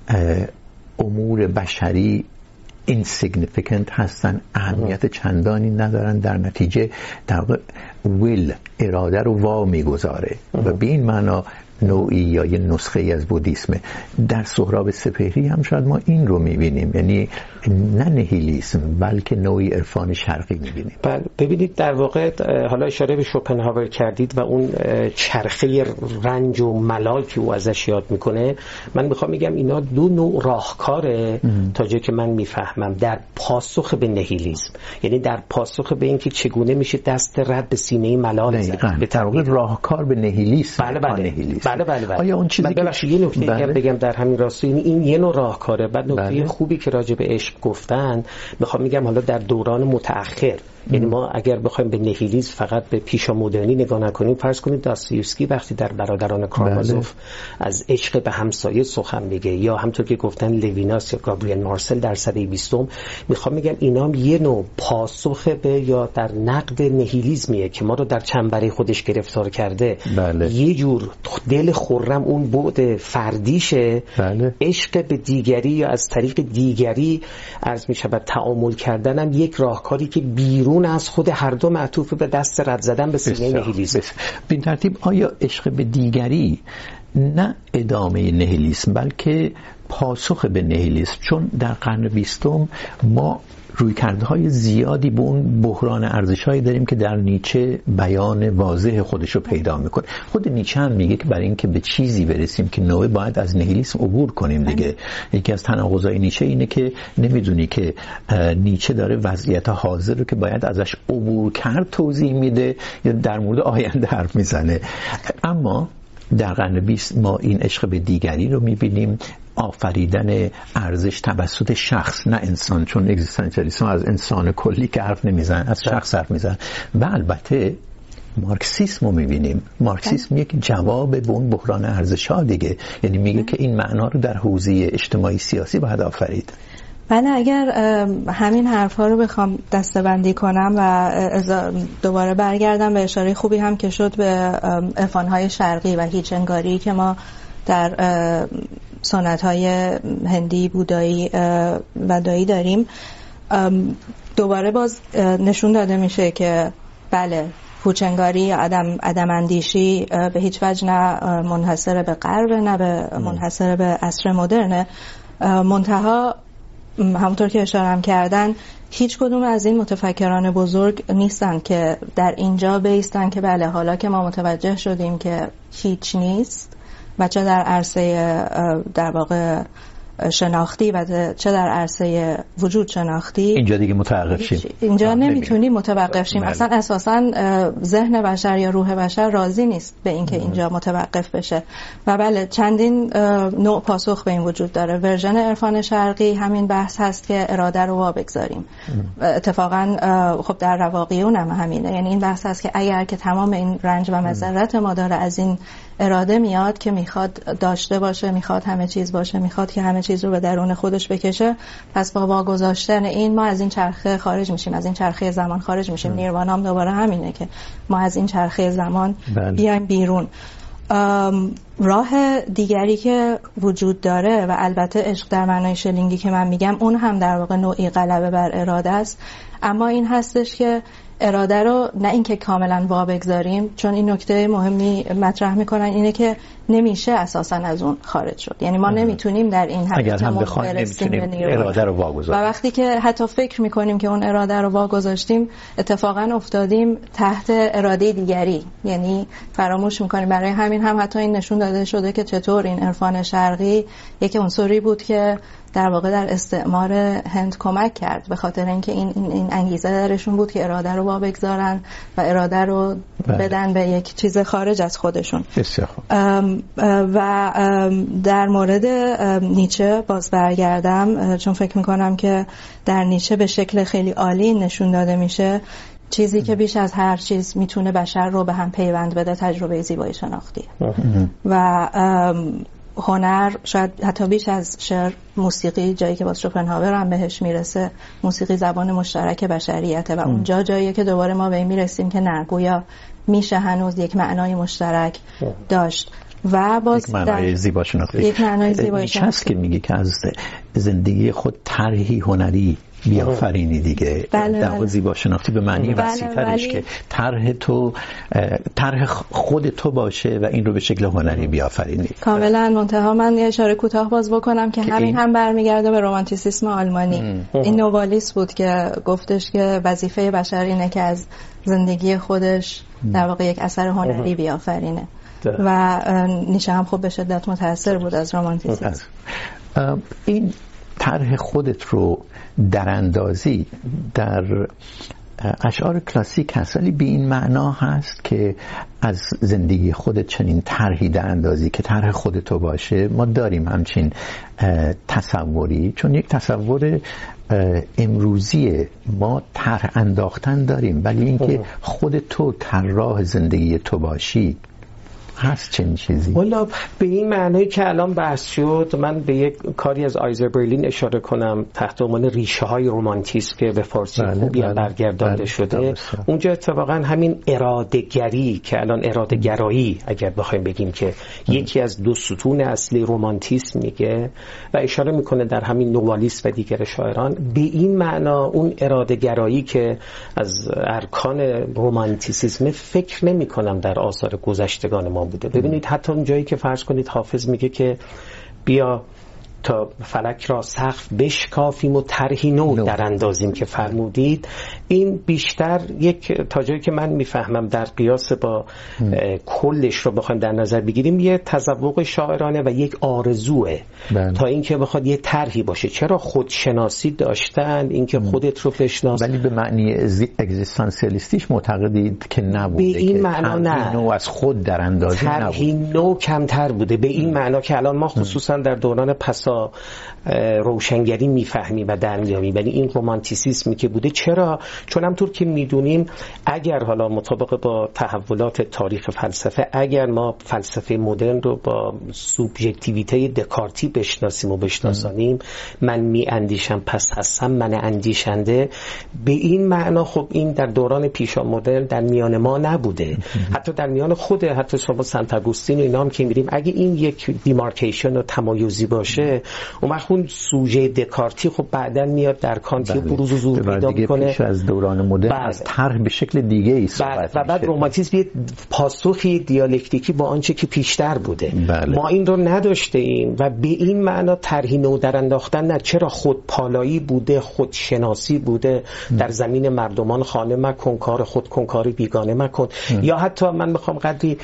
امور بشری insignificant هستن، اهمیت چندانی ندارن، در نتیجه در واقع ویل اراده رو وا میگذاره و به این معنا نوعی یا یه نسخه ای از بودیسمه. در سهراب سپهری هم شاید ما این رو میبینیم، یعنی نه نهیلیسم بلکه نوعی عرفان شرقی میبینیم. بله ببینید در واقع حالا اشاره به شوپنهاور کردید و اون چرخه رنج و ملال که او ازش یاد میکنه، من میخوام میگم اینا دو نوع راهکاره تا جایی که من میفهمم در پاسخ به نهیلیسم، یعنی در پاسخ به اینکه چگونه میشه دست رد به سینه ملال زد، به واقع راهکار به نهیلیسم. بله بله نهیلیسم. بله بله بله. آیا اون چیزی که ببخشید یه نکته بله. بگم در همین راستا، این این یه نوع راهکاره. بعد نکته بله. خوبی که راجع به عشق گفتن میخوام میگم حالا در دوران متأخر، یعنی ما اگر بخوایم به نهیلیسم فقط به پیشا مدرنی نگاه نکنیم، فرض کنید داستایوفسکی وقتی در برادران کارامازوف بله. از عشق به همسایه سخن میگه، یا همونطور که گفتن لویناس یا گابریل مارسل در سده بیستم، میخوام میگم اینا هم یه نوع پاسخ به یا در نقد نهیلیسمیه که ما رو در چنبره خودش گرفتار کرده. بله. یه جور دل خرم اون بعد فردیشه، بله. عشق به دیگری یا از طریق دیگری عرض میشه تعامل کردن هم یک راهکاری که بیرون بیرون از خود هر دو معطوف به دست رد زدن به سینه نهیلیسم. به این ترتیب آیا عشق به دیگری نه ادامه نهیلیسم بلکه پاسخ به نهیلیسم؟ چون در قرن بیستم ما رویکردهای زیادی به اون بحران ارزش‌هایی داریم که در نیچه بیان واضح خودش رو پیدا میکنه. خود نیچه هم میگه که برای اینکه به چیزی برسیم که نوعی باید از نهیلیسم عبور کنیم دیگه. یکی از تناقض‌های نیچه اینه که نمیدونی که نیچه داره وضعیت حاضر رو که باید ازش عبور کرد توضیح میده یا در مورد آینده حرف میزنه. اما در قرن بیست ما این عشق به دیگری رو میبینیم، آفریدن ارزش توسط شخص نه انسان، چون اگزیستانسیالیسم از انسان کلی که حرف نمیزن، از شخص حرف میزن. و البته مارکسیسم رو میبینیم. مارکسیسم یک جواب به اون بحران ارزش ها دیگه، یعنی میگه که این معنا رو در حوزه اجتماعی سیاسی باید آفرید. بله، اگر همین حرفا رو بخوام دسته‌بندی کنم و دوباره برگردم به اشاره خوبی هم که شد به عرفان‌های شرقی و هیچ انگاری که ما در سنت‌های هندی، بودایی و دایی داریم، دوباره باز نشون داده میشه که بله، پوچنگاری، عدم عدم اندیشی به هیچ وجه نه منحصر به غرب نه به منحصر به عصر مدرنه. منتها همونطور که اشاره هم کردن، هیچ کدوم از این متفکران بزرگ نیستن که در اینجا بیستن که بله، حالا که ما متوجه شدیم که هیچ نیست و چه در عرصه در واقع شناختی و چه در عرصه وجود شناختی، اینجا دیگه متوقف شیم، اینجا نمیتونیم متوقف شیم. اصلا اساسا ذهن بشر یا روح بشر راضی نیست به اینکه اینجا متوقف بشه. و بله، چندین نوع پاسخ به این وجود داره. ورژن عرفان شرقی همین بحث هست که اراده رو وا بگذاریم. اتفاقا خب در رواقیون هم همینه، یعنی این بحث هست که اگر که تمام این رنج و مضرت ما داره از این اراده میاد که میخواد داشته باشه، میخواد همه چیز باشه، میخواد که همه چیز رو به درون خودش بکشه، پس با واگذاشتن این ما از این چرخه خارج میشیم، از این چرخه زمان خارج میشیم. نیروانا هم دوباره همینه که ما از این چرخه زمان بله. بیایم بیرون. راه دیگری که وجود داره و البته عشق در معنای شلینگی که من میگم، اون هم در واقع نوعی غلبه بر اراده است، اما این هستش که اراده رو نه اینکه کاملا وا بگذاریم، چون این نکته مهمی مطرح میکنن اینه که نمیشه اساسا از اون خارج شد. یعنی ما نمیتونیم در این حد هم برسیم به اراده رو واگذاریم. و وقتی که حتی فکر میکنیم که اون اراده رو واگذاشتیم، اتفاقا افتادیم تحت اراده دیگری، یعنی فراموش میکنیم. برای همین هم حتی این نشون داده شده که چطور این عرفان شرقی یک عنصری بود که در واقع در استعمار هند کمک کرد، به خاطر اینکه این این, این انگیزه درشون بود که اراده رو وا بگذارن و اراده رو بدن به یک چیز خارج از خودشون. بسیار خوب. و در مورد نیچه باز برگردم، چون فکر میکنم که در نیچه به شکل خیلی عالی نشون داده میشه چیزی که بیش از هر چیز میتونه بشر رو به هم پیوند بده، تجربه زیبایی شناختی و هنر، شاید حتی بیش از شعر، موسیقی، جایی که باز شوپنهاور هم بهش میرسه، موسیقی زبان مشترک بشریته و اونجا جاییه که دوباره ما به این میرسیم که نه، گویا میشه هنوز یک معنای مشترک داشت. و باز یک معنای زیبا شناختی، یک معنای زیبا شناختی که میگه که از زندگی خود طرحی هنری بیافرینی دیگه. بله در زیبا شناختی به معنی بله وسیع‌ترش که طرح تو طرح خود تو باشه و این رو به شکل هنری بیافرینی. کاملا. منتها من یه اشاره کوتاه باز بکنم که همین هم برمیگرده به رمانتیسیسم آلمانی. ام. این نووالیست بود که گفتش که وظیفه بشر اینه که از زندگی خودش در واقع یک اثر هنری بیافرینه و نیچه هم خب به شدت متاثر بود از رمانتیسیسم. این طرح خودت رو در اندازی در اشعار کلاسیک هست، ولی به این معنا هست که از زندگی خودت چنین طرحی در اندازی که طرح خودتو باشه. ما داریم همچین تصوری، چون یک تصور امروزی ما طرح انداختن داریم، ولی اینکه خودتو طراح زندگی تو باشی هست چنین چیزی؟ والا به این معنی که الان بحث شد، من به یک کاری از آیزر برلین اشاره کنم تحت عنوان ریشه های رمانتیسم که به فارسی بله خوبی بله برگردانده بله شده بله. اونجا اتفاقا همین اراده‌گری که الان اراده‌گرایی اگر بخوایم بگیم که بله. یکی از دو ستون اصلی رمانتیسم میگه و اشاره میکنه در همین نوالیس و دیگر شاعران، به این معنا اون اراده‌گرایی که از ارکان رمانتیسیسم فکر نمی کنم در آثار گذشتگان ما بوده. ببینید حتی اون جایی که فرض کنید حافظ میگه که بیا تا فلک را سقف بشکافیم و طرحی نو در اندازیم که فرمودید، این بیشتر یک تا جایی که من میفهمم در قیاس با کلش رو بخوایم در نظر بگیریم یه تذوق شاعرانه و یک آرزوه بله. تا اینکه بخواد یه طرحی باشه. چرا خودشناسی داشتن، اینکه خودت رو بشناس، ولی به معنی اگزیستانسیالیستیش معتقدید که نبوده، به این معنا نه، نو از خود در اندازی نبوده، طرحی نو کمتر بوده. به این معنا که الان ما خصوصا در دوران پسا روشنگری میفهمیم و در میامیم، ولی این رومانتیسیسمی که بوده. چرا؟ چون همطور که میدونیم اگر حالا مطابق با تحولات تاریخ فلسفه، اگر ما فلسفه مدرن رو با سوبژکتیویته دکارتی بشناسیم و بشناسانیم، من می اندیشم پس هستم، من اندیشنده، به این معنا خب این در دوران پیشا مدرن در میان ما نبوده. حتی در میان خود حتی شما سنت آگوستین و اینا هم که میریم، اگه این یک دیمارکیشن و تمایزی باشه، اون وقت اون سوژه دکارتی خب بعداً میاد در کانتی بروز و ظهور پیدا میکنه. پیش از دوران مدرن بله. از طرح به شکل دیگه ای صحبت و بعد رمانتیسم یه پاسخی دیالکتیکی با آنچه که پیشتر بوده بله. ما این رو نداشته ایم و به این معنا طرحی نو در انداختن نه. چرا؟ خود پالایی بوده، خود شناسی بوده، در زمین مردمان خانه مکن، کار خود کن کار بیگانه مکن. یا حتی من میخوام قدری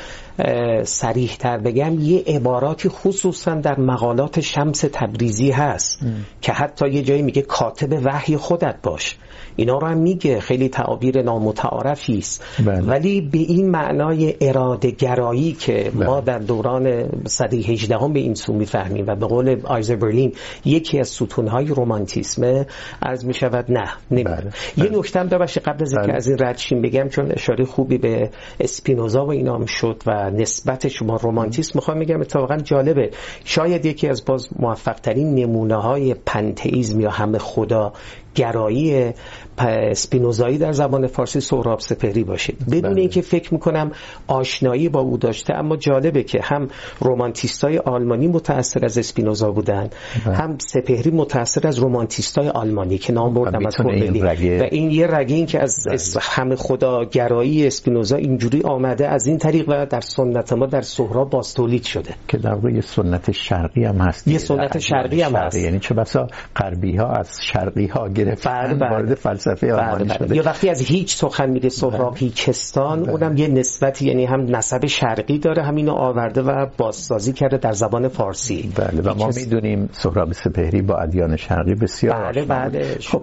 صریح تر بگم، یه عباراتی خصوصا در مقالات شمس تبریزی هست ام. که حتی یه جایی میگه کاتب وحی خودت باش. اینا رو هم میگه، خیلی تعابیر نامتعارفی است بله. ولی به این معنای اراده گرایی که بله. ما در دوران سده هجدهم به این سو میفهمیم و به قول آیزر برلین یکی از ستونهای رمانتیسمه، عرض میشود نه نمیده. بله. یه بله. نکته هم داشته قبل از اینکه بله. از این رد شیم بگم، چون اشاره خوبی به اسپینوزا و اینا هم شد و نسبت شما رمانتیسم، میخوام بگم اتفاقا جالبه، شاید یکی از باز موفق ترین نمونه های پنتئیسم یا همه خدا گرایی اسپینوزایی در زبان فارسی سهراب سپهری باشه. بدون اینکه فکر میکنم آشنایی با او داشته، اما جالبه که هم رمانتیستای آلمانی متأثر از اسپینوزا بودن بله. هم سپهری متأثر از رمانتیستای آلمانی که نام بردم از کوربلی و این یه رگه این که از بله. همه خدا گرایی اسپینوزا اینجوری آمده از این طریق و در سنت ما در سهراب باستولید شده که در واقع سنت شرقی هم هست، یه سنت شرقی هم هست، یعنی چه بسا غربی ها از شرقی ها گرفتن وارد فلسفه آلمانی شده. یا وقتی از هیچ سخن میگه سهراب هیچستان، اونم یه نسبتی، یعنی هم نسب شرقی داره، همینو آورده و بازسازی کرده در زبان فارسی. بله و ما میدونیم سهراب سپهری با ادیان شرقی بسیار بله بله. خب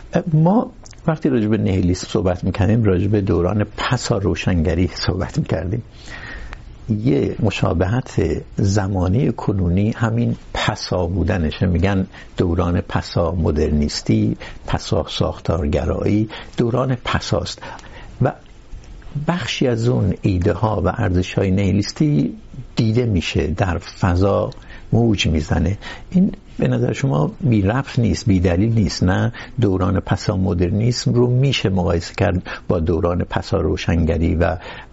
ما وقتی راجع به نیهیلیسم صحبت میکنیم، راجع به دوران پسا روشنگری صحبت میکردیم. یه مشابهت زمانی کنونی همین پسا بودنشه، میگن دوران پسا مدرنیستی، پسا ساختارگرایی، دوران پساست و بخشی از اون ایده ها و ارزش های نیهیلیستی دیده میشه در فضا موج میزنه. این به نظر شما بی ربط نیست، بی دلیل نیست؟ نه دوران پسا مدرنیسم رو میشه مقایسه کرد با دوران پسا روشنگری و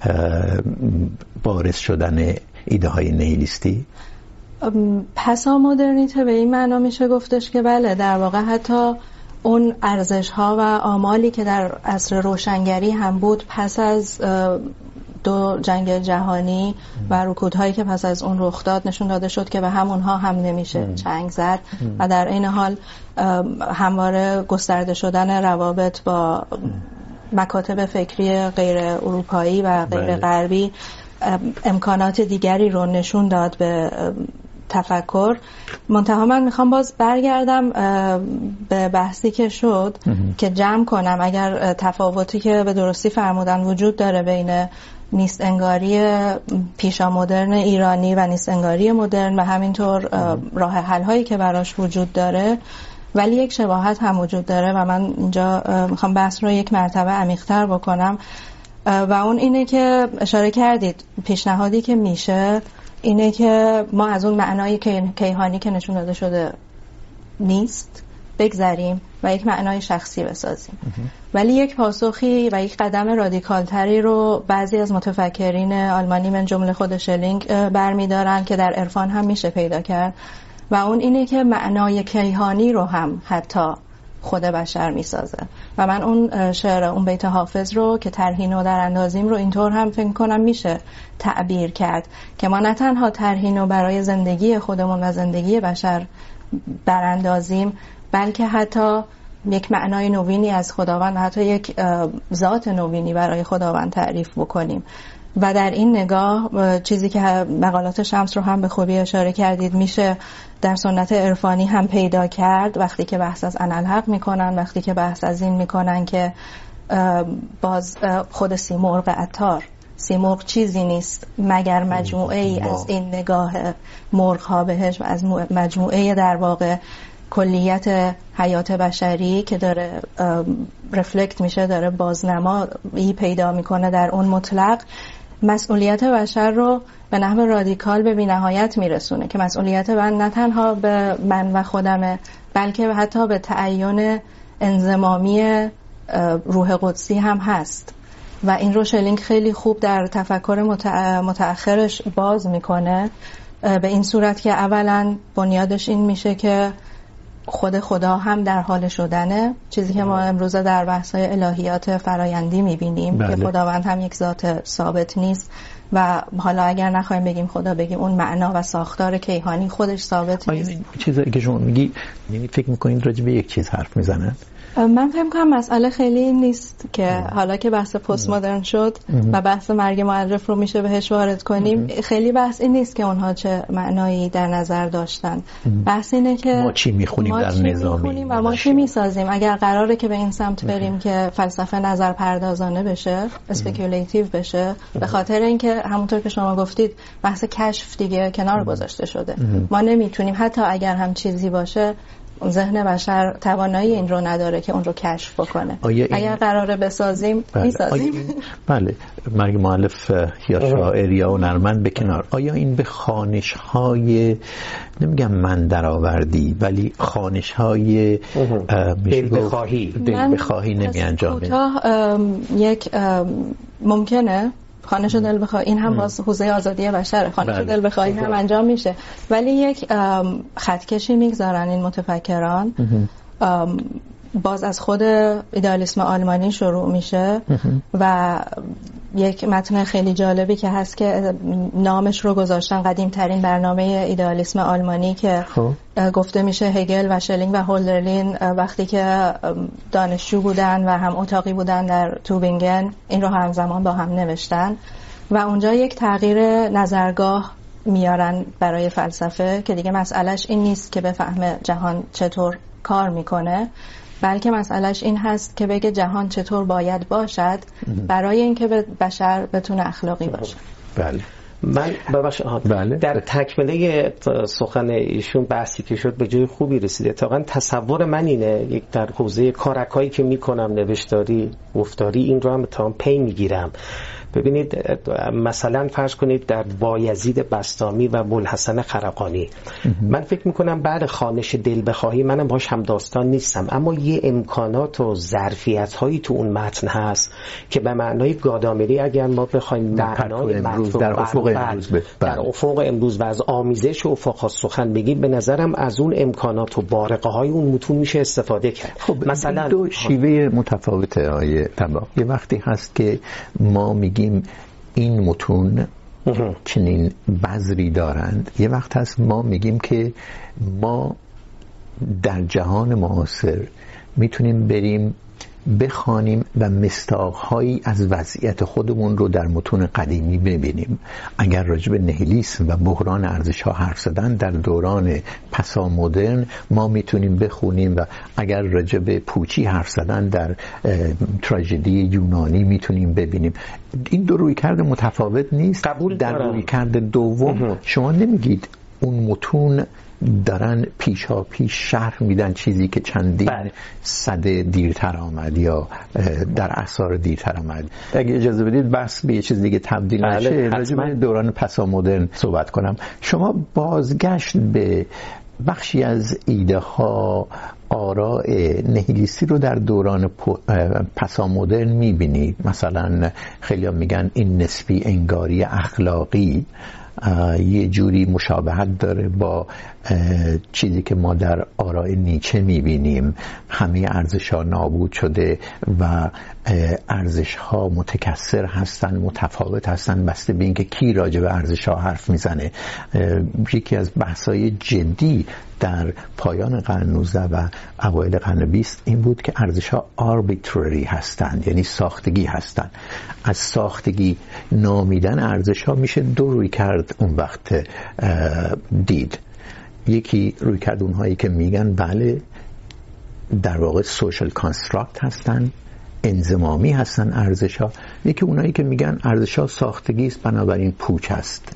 بارز شدن ایده های نیهیلیستی؟ پسا مدرنیته به این معنا میشه گفتش که بله، در واقع حتی اون ارزش ها و آمالی که در عصر روشنگری هم بود پس از دو جنگ جهانی و رکودهایی که پس از اون رخ داد نشون داده شد که به همونها هم نمیشه چنگ زد و در این حال همواره گسترده شدن روابط با مکاتب فکری غیر اروپایی و غیر غربی امکانات دیگری رو نشون داد به تفکر. منتها من میخوام باز برگردم به بحثی که شد که جمع کنم اگر تفاوتی که به درستی فرمودن وجود داره بین نیست انگاری پیشا مدرن ایرانی و نیست انگاری مدرن و همینطور راه حل هایی که براش وجود داره، ولی یک شباهت هم وجود داره و من اینجا میخوام بحث رو یک مرتبه عمیق‌تر بکنم. و اون اینه که اشاره کردید پیشنهادی که میشه اینه که ما از اون معنای کیهانی که نشون داده شده نیست بگذریم و یک معنای شخصی بسازیم. ولی یک پاسخی و یک قدم رادیکالتری رو بعضی از متفکرین آلمانی من جمله خود شلینگ برمیدارن که در عرفان هم میشه پیدا کرد و اون اینه که معنای کیهانی رو هم حتی خود بشر میسازه. و من اون شعر اون بیت حافظ رو که ترهین و در اندازیم رو اینطور هم فکر کنم میشه تعبیر کرد که ما نه تنها ترهین و برای زندگی خودمون و زندگی بشر براندازیم، بلکه حتی یک معنای نوینی از خداوند و حتی یک ذات نوینی برای خداوند تعریف بکنیم. و در این نگاه چیزی که مقالات شمس رو هم به خوبی اشاره کردید میشه در سنت عرفانی هم پیدا کرد، وقتی که بحث از انالحق میکنن، وقتی که بحث از این میکنن که باز خود سیمرغ عطار، سیمرغ چیزی نیست مگر مجموعه ای از این نگاه مرغ ها بهش و از مجموعه در واقع کلیت حیات بشری که داره رفلکت میشه، داره بازنمایی پیدا میکنه در اون مطلق. مسئولیت بشر رو به نحو رادیکال به بی‌نهایت میرسونه که مسئولیت من نه تنها به من و خودمه، بلکه حتی به تعین انضمامی روح قدسی هم هست. و این رو شلینگ خیلی خوب در تفکر متأخرش باز میکنه به این صورت که اولا بنیادش این میشه که خود خدا هم در حال شدنه، چیزی که ما امروز در بحث‌های الهیات فرایندی می‌بینیم بله. که خداوند هم یک ذات ثابت نیست و حالا اگر نخوایم بگیم خدا، بگیم اون معنا و ساختار کیهانی خودش ثابت نیست. این چیزی که شما میگی یعنی فکر می‌کنید راجع به یک چیز حرف میزنن؟ من فکر کنم مسئله خیلی نیست که حالا که بحث پست مدرن شد و بحث مرگ معرف رو میشه بهش وارد کنیم، خیلی بحث این نیست که اونها چه معنایی در نظر داشتن. بحث اینه که ما چی میخونیم در نظامی و ما چی میسازیم. اگر قراره که به این سمت بریم که فلسفه نظر پردازانه بشه، اسپکیولیتیو بشه، به خاطر اینکه همونطور که شما گفتید بحث کشف دیگه کنار گذاشته شده. ما نمیتونیم حتی اگر هم چیزی باشه، ذهن بشر توانایی این رو نداره که اون رو کشف بکنه. اگر قراره بسازیم میسازیم. بله، مرگ مؤلف یا شاعر یا هنرمند به کنار، آیا این به خانش‌های نمیگم من درآوردی ولی خانش‌های دل بخواهی دل بخواهی نمی انجامه؟ یک ممکنه خانش دل بخواه، این هم باز حوزه آزادی بشره، خانش دل بخواهی هم انجام میشه، ولی یک خطکشی میگذارن این متفکران. باز از خود ایدئالیسم آلمانی شروع میشه و یک متن خیلی جالبی که هست که نامش رو گذاشتن قدیم ترین برنامه ایدئالیسم آلمانی که گفته میشه هگل و شلینگ و هولدرلین وقتی که دانشجو بودن و هم اتاقی بودن در توبینگن این رو همزمان با هم نوشتن و اونجا یک تغییر نظرگاه میارن برای فلسفه که دیگه مسئلهش این نیست که بفهمه جهان چطور کار میکنه، بلکه مسئلهش این هست که بگه جهان چطور باید باشد برای اینکه بشر بتونه اخلاقی باشه. بله. من ببخشید بله. در تکمله سخن ایشون بحثی که شد به جای خوبی رسیده. واقعا تصور من اینه، یک در حوزه کارکایی که میکنم، نوشتاری، گفتاری، این رو هم تا پی میگیرم. ببینید مثلا فرض کنید در بایزید بسطامی و بوالحسن خرقانی، من فکر میکنم بعد خوانش دل بخواهی منم باش هم داستان نیستم، اما یه امکانات و ظرفیت هایی تو اون متن هست که به معنای گادامری اگر ما بخوایم معنای امروز در افق امروز ب... در افق امروز و از آمیزش افق سخن بگیم، به نظرم از اون امکانات و بارقه های اون متون میشه استفاده کرد. خب مثلا دو شیوه متفاوته های طبع. یه وقتی هست که ما میگیم این متون چنین بذری دارند، یه وقت هست ما میگیم که ما در جهان معاصر میتونیم بریم بخوانیم و مستاق‌هایی از وضعیت خودمون رو در متون قدیمی ببینیم. اگر راجع به نهیلیسم و بحران ارزش‌ها حرف زدن در دوران پسا مدرن ما میتونیم بخونیم و اگر راجع به پوچی حرف زدن در تراژدی یونانی میتونیم ببینیم. این دو رویکرد متفاوت نیست. قبول در رویکرد دوم شما نمیگید اون متون دارن پیشا پیش شرح میدن چیزی که چندین بله. صده دیرتر آمد یا در اثار دیرتر آمد. اگه اجازه بدید بحث به یه چیز دیگه تبدیل بله. نشه، راجع به دوران پسامدرن صحبت کنم. شما بازگشت به بخشی از ایده ها، آراء نهیلیستی رو در دوران پسامدرن میبینید. مثلا خیلی هم میگن این نسبی انگاری اخلاقی یه جوری مشابهت داره با چیزی که ما در آراء نیچه میبینیم، همه ارزش‌ها نابود شده و ارزش‌ها متکثر هستن، متفاوت هستن بسته به اینکه کی راجع به ارزش‌ها حرف میزنه. یکی از بحث‌های جدی در پایان قرن نوزده و اوایل قرن بیست این بود که ارزش‌ها arbitrary هستند، یعنی ساختگی هستند. از ساختگی نامیدن ارزش‌ها میشه دو روی کرد اون وقت دید. یکی روی کرد اونهایی که میگن بله در واقع سوشال کانستراکت هستن، انضمامی هستن ارزش‌ها. یکی اونایی که میگن ارزش‌ها ساختگی است بنابراین پوچ است.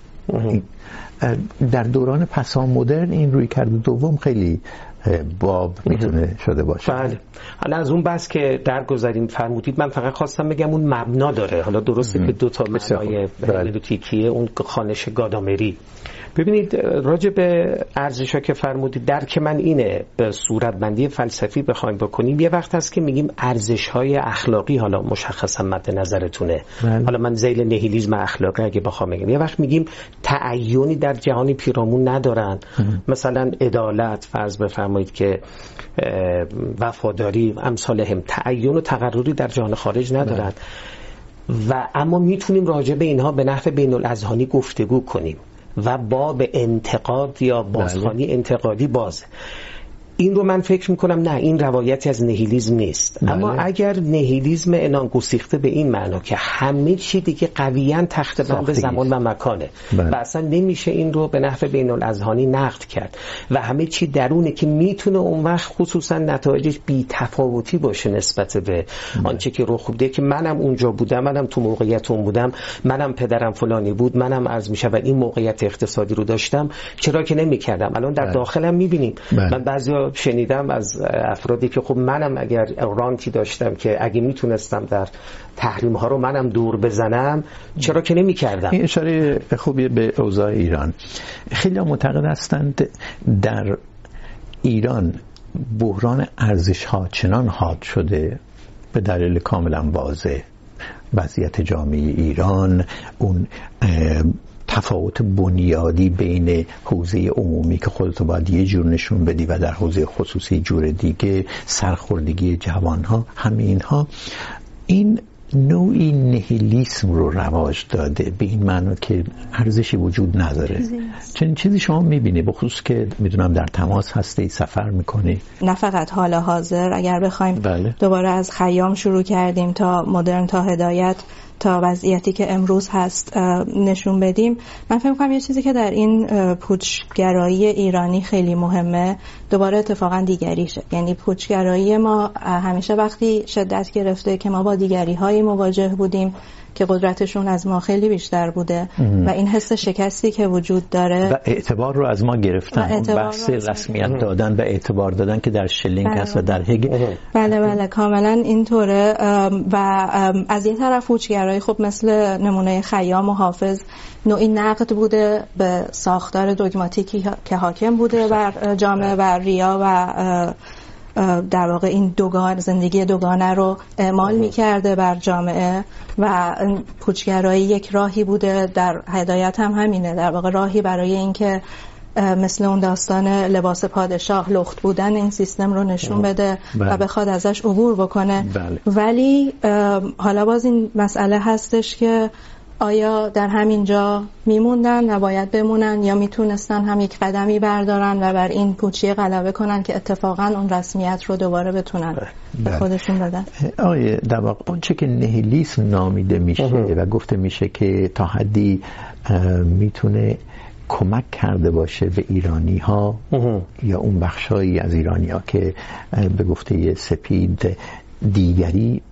در دوران پسامدرن این روی کرد دوم خیلی باب میتونه شده باشه. بله. حالا از اون بحث که درگذریم فرمودید، من فقط خواستم بگم اون مبنا داره. حالا درسته که دو تا معنای هرمنوتیکیه، اون خوانش گادامری. ببینید راجع به ارزش‌ها که فرمودید، درک من اینه به صورتبندی فلسفی بخوایم بکنیم، یه وقت هست که میگیم ارزش‌های اخلاقی، حالا مشخصا مد نظرتونه، بله. حالا من ذیل نهیلیسم اخلاقی اگه بخوام بگم، یه وقت میگیم تعیینی در جهان پیرامون ندارن. ام. مثلا عدالت فرض بفرمایید که وفاداری امثال هم تعیین و تقرری در جهان خارج ندارن. بله. و اما میتونیم راجع به اینها به نحو بین الاذهانی گفتگو کنیم و باب انتقاد یا بازخوانی بله. انتقادی بازه. این رو من فکر میکنم نه، این روایتی از نهیلیسم نیست. بله. اما اگر نهیلیسم عنان گسیخته به این معنا که همه چی دیگه قویاً تخت بند زمان و مکانه، بله. و اصلا نمیشه این رو به نحو بین الاذهانی نقد کرد و همه چی درونه که میتونه اون وقت خصوصا نتایجش بی تفاوتی باشه نسبت به بله. آنچه که رخ بوده، که منم اونجا بودم، منم تو موقعیت اون بودم، منم پدرم فلانی بود، منم عرض میشه و این موقعیت اقتصادی رو داشتم، چرا که نمیکردم. الان در بله. داخلم میبینیم. بله. من بعضی شنیدم از افرادی که خب منم اگر رانتی داشتم که اگه میتونستم در تحریم ها رو منم دور بزنم، چرا که نمی کردم. این اشاره خوبی به اوضاع ایران. خیلی معتقد هستند در ایران بحران ارزش ها چنان حاد شده به دلیل کاملا واضح، وضعیت جامعه ایران، اون تفاوت بنیادی بین حوزه عمومی که خودتو باید یه جور نشون بدی و در حوزه خصوصی جور دیگه، سرخوردگی جوانها، همه اینها این نوعی نهیلیسم رو رواج داده به این معنی که ارزشی وجود نداره. چنین چیزی شما میبینی؟ بخصوص که میدونم در تماس هستی، سفر میکنی. نه فقط حال حاضر، اگر بخوایم بله. دوباره از خیام شروع کردیم تا مدرن تا هدایت تا وضعیتی که امروز هست نشون بدیم، من فکر می‌کنم یه چیزی که در این پوچگرایی ایرانی خیلی مهمه دوباره اتفاقا دیگریشه. یعنی پوچگرایی ما همیشه وقتی شدت گرفته که ما با دیگری‌های مواجه بودیم که قدرتشون از ما خیلی بیشتر بوده ام. و این حس شکستی که وجود داره و اعتبار رو از ما گرفتن، اون بحث رسمیت دادن و اعتبار دادن که در شلینگ بله. هست و در هگ. بله بله کاملا اینطوره. و از این طرف پوچگرایی خب مثل نمونه خیام و حافظ نوعی نقد بوده به ساختار دوگماتیکی که حاکم بوده بر جامعه و ریا و در واقع این دوگان زندگی دوگانه رو اعمال می‌کرده بر جامعه و پوچگرایی یک راهی بوده. در هدایت هم همینه، در واقع راهی برای اینکه مثل اون داستان لباس پادشاه لخت بودن این سیستم رو نشون بده بله. و بخواد ازش عبور بکنه بله. ولی حالا باز این مسئله هستش که آیا در همین جا میموندن و باید بمونن یا میتونستن هم یک قدمی بردارن و بر این پوچی غلبه کنن که اتفاقا اون رسمیت رو دوباره بتونن به خودشون بدن. آیا در واقع اون چه که نهیلیسم نامیده میشه و گفته میشه که تا حدی میتونه کمک کرده باشه به ایرانی ها یا اون بخشایی از ایرانی ها که به گفته سپید دیگری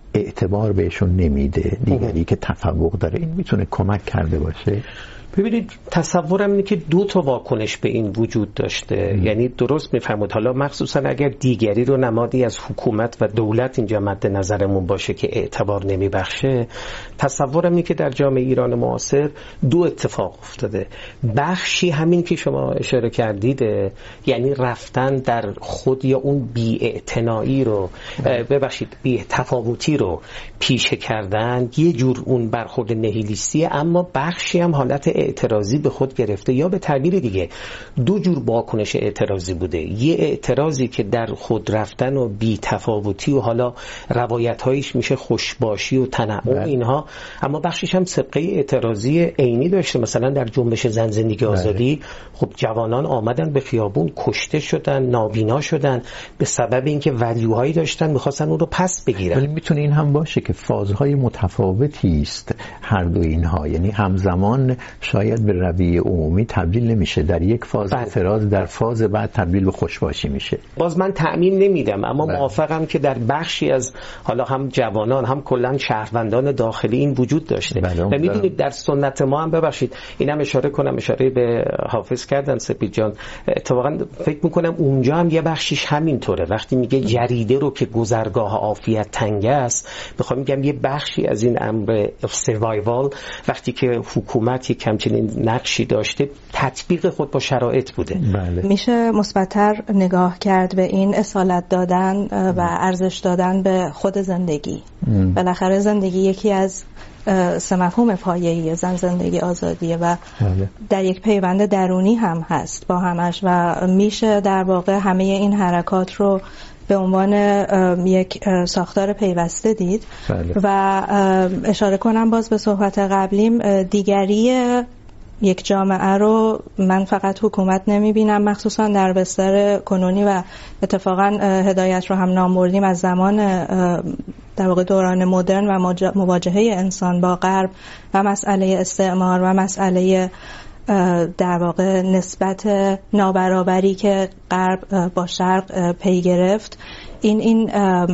اعتبار بهشون نمیده، دیگری که تفوق داره، این میتونه کمک کرده باشه؟ ببینید تصورم اینه که دو تا واکنش به این وجود داشته. ام. یعنی درست میفهمید، حالا مخصوصا اگر دیگری رو نمادی از حکومت و دولت اینجا مد نظرمون باشه که اعتبار نمیبخشه، تصورم اینه که در جامعه ایران معاصر دو اتفاق افتاده. بخشی همین که شما اشاره کردید، یعنی رفتن در خود یا اون بی‌اعتنایی رو ببخشید بی تفاوتی رو پیشه کردن، یه جور اون برخورد نهیلیستیه، اما بخشی هم حالت اعتراضی به خود گرفته، یا به تعبیر دیگه دو جور واکنش اعتراضی بوده. یه اعتراضی که در خود رفتن و بی تفاوتی و حالا روایت‌هایش میشه خوشباشی و تنوع اینها، اما بخشش هم سابقه اعتراضی عینی داشته. مثلا در جنبش زن زندگی آزادی خب جوانان آمدن به خیابون، کشته شدن، نابینا شدن به سبب اینکه ولیوهایی داشتن می‌خواستن اون رو پس بگیرن. ولی میتونه این هم باشه که فازهای متفاوتی است هر دو اینها، یعنی همزمان شاید به رویه عمومی تبدیل نمیشه، در یک فاز اعتراض در فاز بعد تبدیل به خوشباشی میشه. باز من تعمیم نمیدم، اما بله. موافقم که در بخشی از حالا هم جوانان هم کلا شهروندان داخلی این وجود داشته. بله. و میدونید در سنت ما هم، ببخشید اینم اشاره کنم، اشاره به حافظ کردن سپید جان، اتفاقا فکر میکنم اونجا هم یه بخشیش همینطوره. وقتی میگه جریده رو که گذرگاه عافیت تنگ است، میخوام میگم یه بخشی از این امر سروایوال وقتی که حکومت یک همچنین نقشی داشته، تطبیق خود با شرایط بوده. بله. میشه مثبت‌تر نگاه کرد به این اصالت دادن و ارزش دادن به خود زندگی. بالاخره زندگی یکی از سه مفهوم پایه‌ای زن زندگی آزادیه و بله. در یک پیوند درونی هم هست با همش و میشه در واقع همه این حرکات رو به عنوان یک ساختار پیوسته دید. بله. و اشاره کنم باز به صحبت قبلیم، دیگری یک جامعه رو من فقط حکومت نمیبینم، مخصوصا در بستر کنونی و اتفاقا هدایت رو هم نام بردیم از زمان در واقع دوران مدرن و مواجهه انسان با غرب و مسئله استعمار و مسئله در واقع نسبت نابرابری که غرب با شرق پی گرفت، این این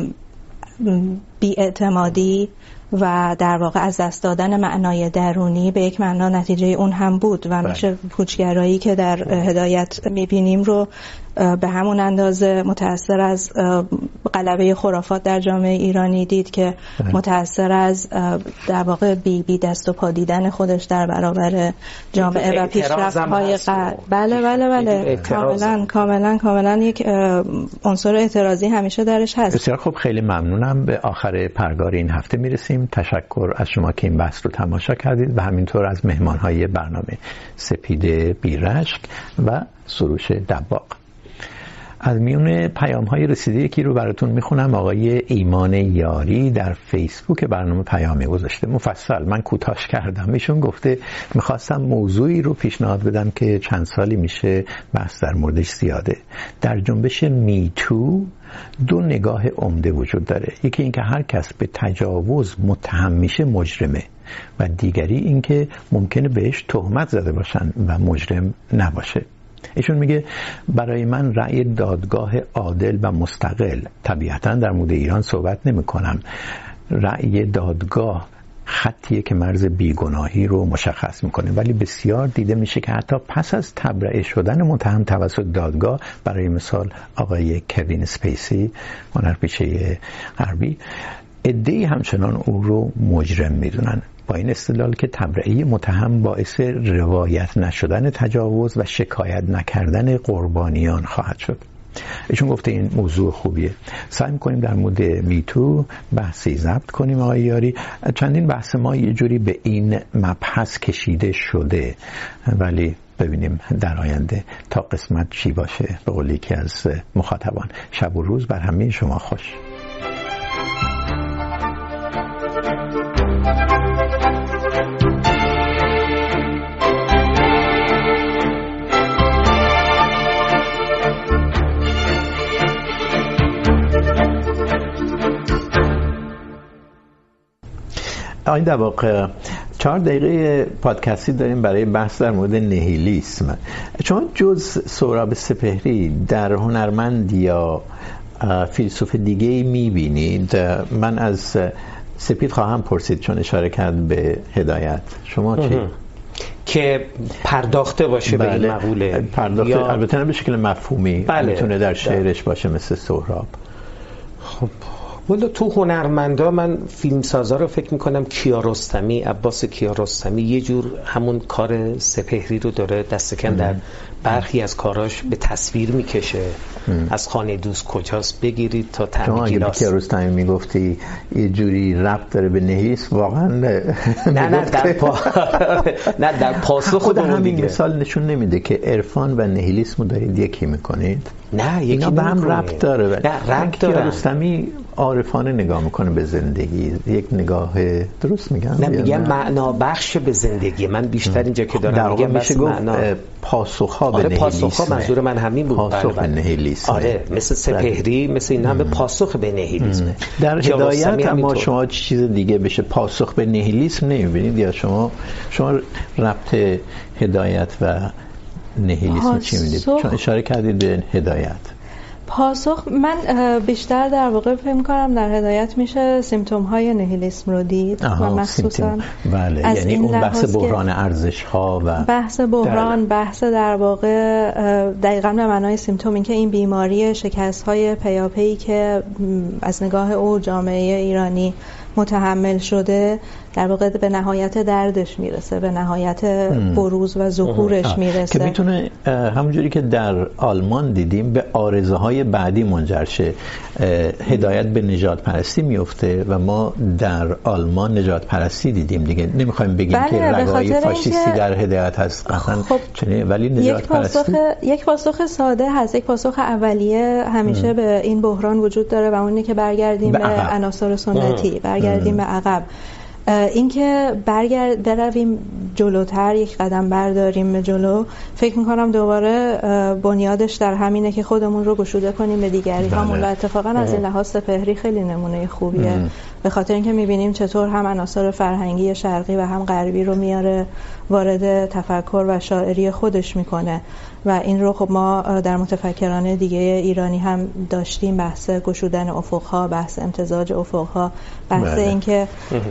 بی‌اعتمادی و در واقع از دست دادن معنای درونی به یک معنا نتیجه اون هم بود و میشه پوچگرایی که در هدایت میبینیم رو به همون اندازه متأثر از غلبه خرافات در جامعه ایرانی دید که متأثر از در واقع بی بی دست و پا دیدن خودش در برابر جامعه و پیشرفت‌های غرب. بله بله بله کاملا کاملا کاملا یک عنصر اعتراضی همیشه درش هست. بسیار خوب، خیلی ممنونم. به آخر پرگار این هفته میرسیم. تشکر از شما که این بحث رو تماشا کردید و همینطور از مهمان‌های برنامه سپید بیرشک و سروش دباغ. از میون پیام‌های رسیده یکی رو براتون میخونم. آقای ایمان یاری در فیسبوک برنامه پیامی گذاشته مفصل، من کوتاش کردم. ایشون گفته میخواستم موضوعی رو پیشنهاد بدم که چند سالی میشه بحث در موردش زیاده. در جنبش میتو دو نگاه عمده وجود داره. یکی این که هر کس به تجاوز متهم میشه مجرمه و دیگری این که ممکنه بهش تهمت زده باشن و مجرم نباشه. ایشون میگه برای من رأی دادگاه عادل و مستقل، طبیعتاً در مورد ایران صحبت نمی کنم، رأی دادگاه خطیه که مرز بیگناهی رو مشخص میکنه، ولی بسیار دیده میشه که حتی پس از تبرئه شدن متهم توسط دادگاه، برای مثال آقای کوین اسپیسی هنرپیشه غربی، عده‌ای همچنان او رو مجرم میدونن، با این استدلال که تبرئه متهم باعث روایت نشدن تجاوز و شکایت نکردن قربانیان خواهد شد. ایشون گفته این موضوع خوبیه، سعی می‌کنیم در مورد میتو بحثی ضبط کنیم. آقای یاری، چندین بحث ما یه جوری به این مبحث کشیده شده، ولی ببینیم در آینده تا قسمت چی باشه. به قول یکی از مخاطبان، شب و روز بر همه شما خوش. آقای دباغ، چهار دقیقه پادکستی داریم برای بحث در مورد نهیلیسم. چون جز سهراب سپهری در هنرمند یا فیلسوف دیگه ای میبینید؟ من از سپید خواهم پرسید چون اشاره کرد به هدایت. شما چی؟ که پرداخته باشه بله. به این مقوله پرداخته یا... البته نه به شکل مفهومی، بله. میتونه در شعرش باشه مثل سهراب. خب والا تو هنرمندا من فیلمسازا رو فکر میکنم کیارستمی، عباس کیارستمی یه جور همون کار سپهری رو داره، دست کم در برخی از کاراش به تصویر میکشه. از خانه دوست کجاست بگیرید تا تعمی گیلاس. شما اگه کیارستمی میگفتی یه جوری ربط داره به نهیلیسم، واقعا نه نه در پا... نه در پاسخ خود همون همین دیگه مثال نشون نمیده که عرفان و نهیلیسم رو دارید یکی میکنید؟ نه یکی اینا به هم ربط داره. نه ربط داره. کیارستمی عارفانه نگاه میکنه به زندگی، یک نگاه درست میگم؟ نه میگم معنا بخش به زندگی. من بیشتر اینجا که دارم میگم بس معنا پاسخها به آره نهیلیسم. پاسخها منظور من همین بود. پاسخ به نهیلیسم. آره مثل سپهری مثل این هم به پاسخ به نهیلیسم. در هدایت اما شما چیز دیگه بشه پاسخ به نهیلیسم نمیبینید؟ یا شما شما ربط هدایت و نهیلیسم چی میدید؟ چون اشاره کردید به هدایت. پاسخ من بیشتر در واقع فکر می‌کنم در هدایت میشه سیمپتوم های نهیلیسم رو دید و مخصوصا بله، یعنی اون بحث بحران ارزش ها و بحث بحران در... بحث در واقع دقیقاً به معنای سیمپتوم، این که این بیماری شکست های پیاپی که از نگاه او جامعه ایرانی متحمل شده در واقع به نهایت دردش میرسه، به نهایت بروز و ظهورش میرسه، که میتونه همونجوری که در آلمان دیدیم به آرزه های بعدی منجر شه. هدایت به نژاد پرستی میفته و ما در آلمان نژاد پرستی دیدیم دیگه. نمیخوایم بگیم بله، که رگای فاشیستی که... در هدایت هست قطعا خب چنین، ولی نژاد پرستی یک پاسخ ساده هست، یک پاسخ اولیه همیشه م. به این بحران وجود داره و اونه که برگردیم به, به عناصر سنتی، برگردیم به عقب. این که برگرد برویم جلوتر، یک قدم برداریم به جلو، فکر میکنم دوباره بنیادش در همینه که خودمون رو گشوده کنیم به دیگری هامون. و اتفاقا از این لحاظ سپهری خیلی نمونه خوبیه ام. به خاطر اینکه میبینیم چطور هم عناصر فرهنگی شرقی و هم غربی رو میاره وارد تفکر و شاعری خودش میکنه و این رو خب ما در متفکران دیگه ایرانی هم داشتیم، بحث گشودن افقها، بحث امتزاج افقها، بحث این که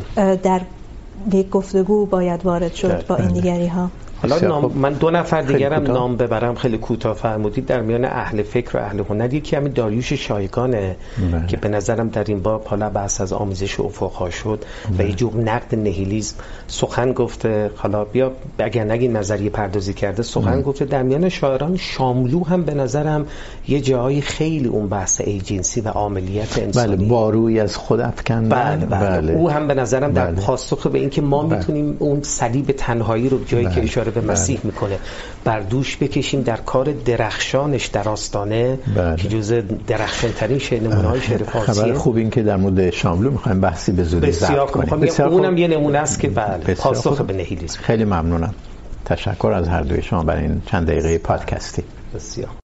در یک گفتگو باید وارد شد با این دیگری ها. حالا نام من دو نفر دیگرم نام ببرم، خیلی کوتاه فرمودید. در میان اهل فکر و اهل هنر یکی همین داریوش شایگانه بله. که به نظرم در این باب حالا بحث از آمیزش افقها شد بله. و یه جور نقد نهیلیسم سخن گفته. حالا بیا اگر نگین نظریه پردازی کرده سخن بله. گفته. در میان شاعران شاملو هم به نظرم یه جایی خیلی اون بحث ایجنسی و عاملیت انسانی بله باروی از خود افکن بله, بله. بله. او هم به نظرم بله. در پاسخ به این که ما بله. میتونیم اون صلیب تنهایی رو جایی بله. که اشاره به مسیح بله. میکنه بر دوش بکشیم در کار درخشانش در آستانه بله. که جزء درخشانترین شعر نمونه‌های شعر فارسیه. خبر خوب این که در مورد شاملو میخوایم بحثی به زودی ضبط کنیم. بسیار خوب. اونم یه نمونه است که بله پاسخ به نهیلیسم. خیلی ممنونم. تشکر از هر دوی شما برای این چند دقیقه پادکستی. بسیار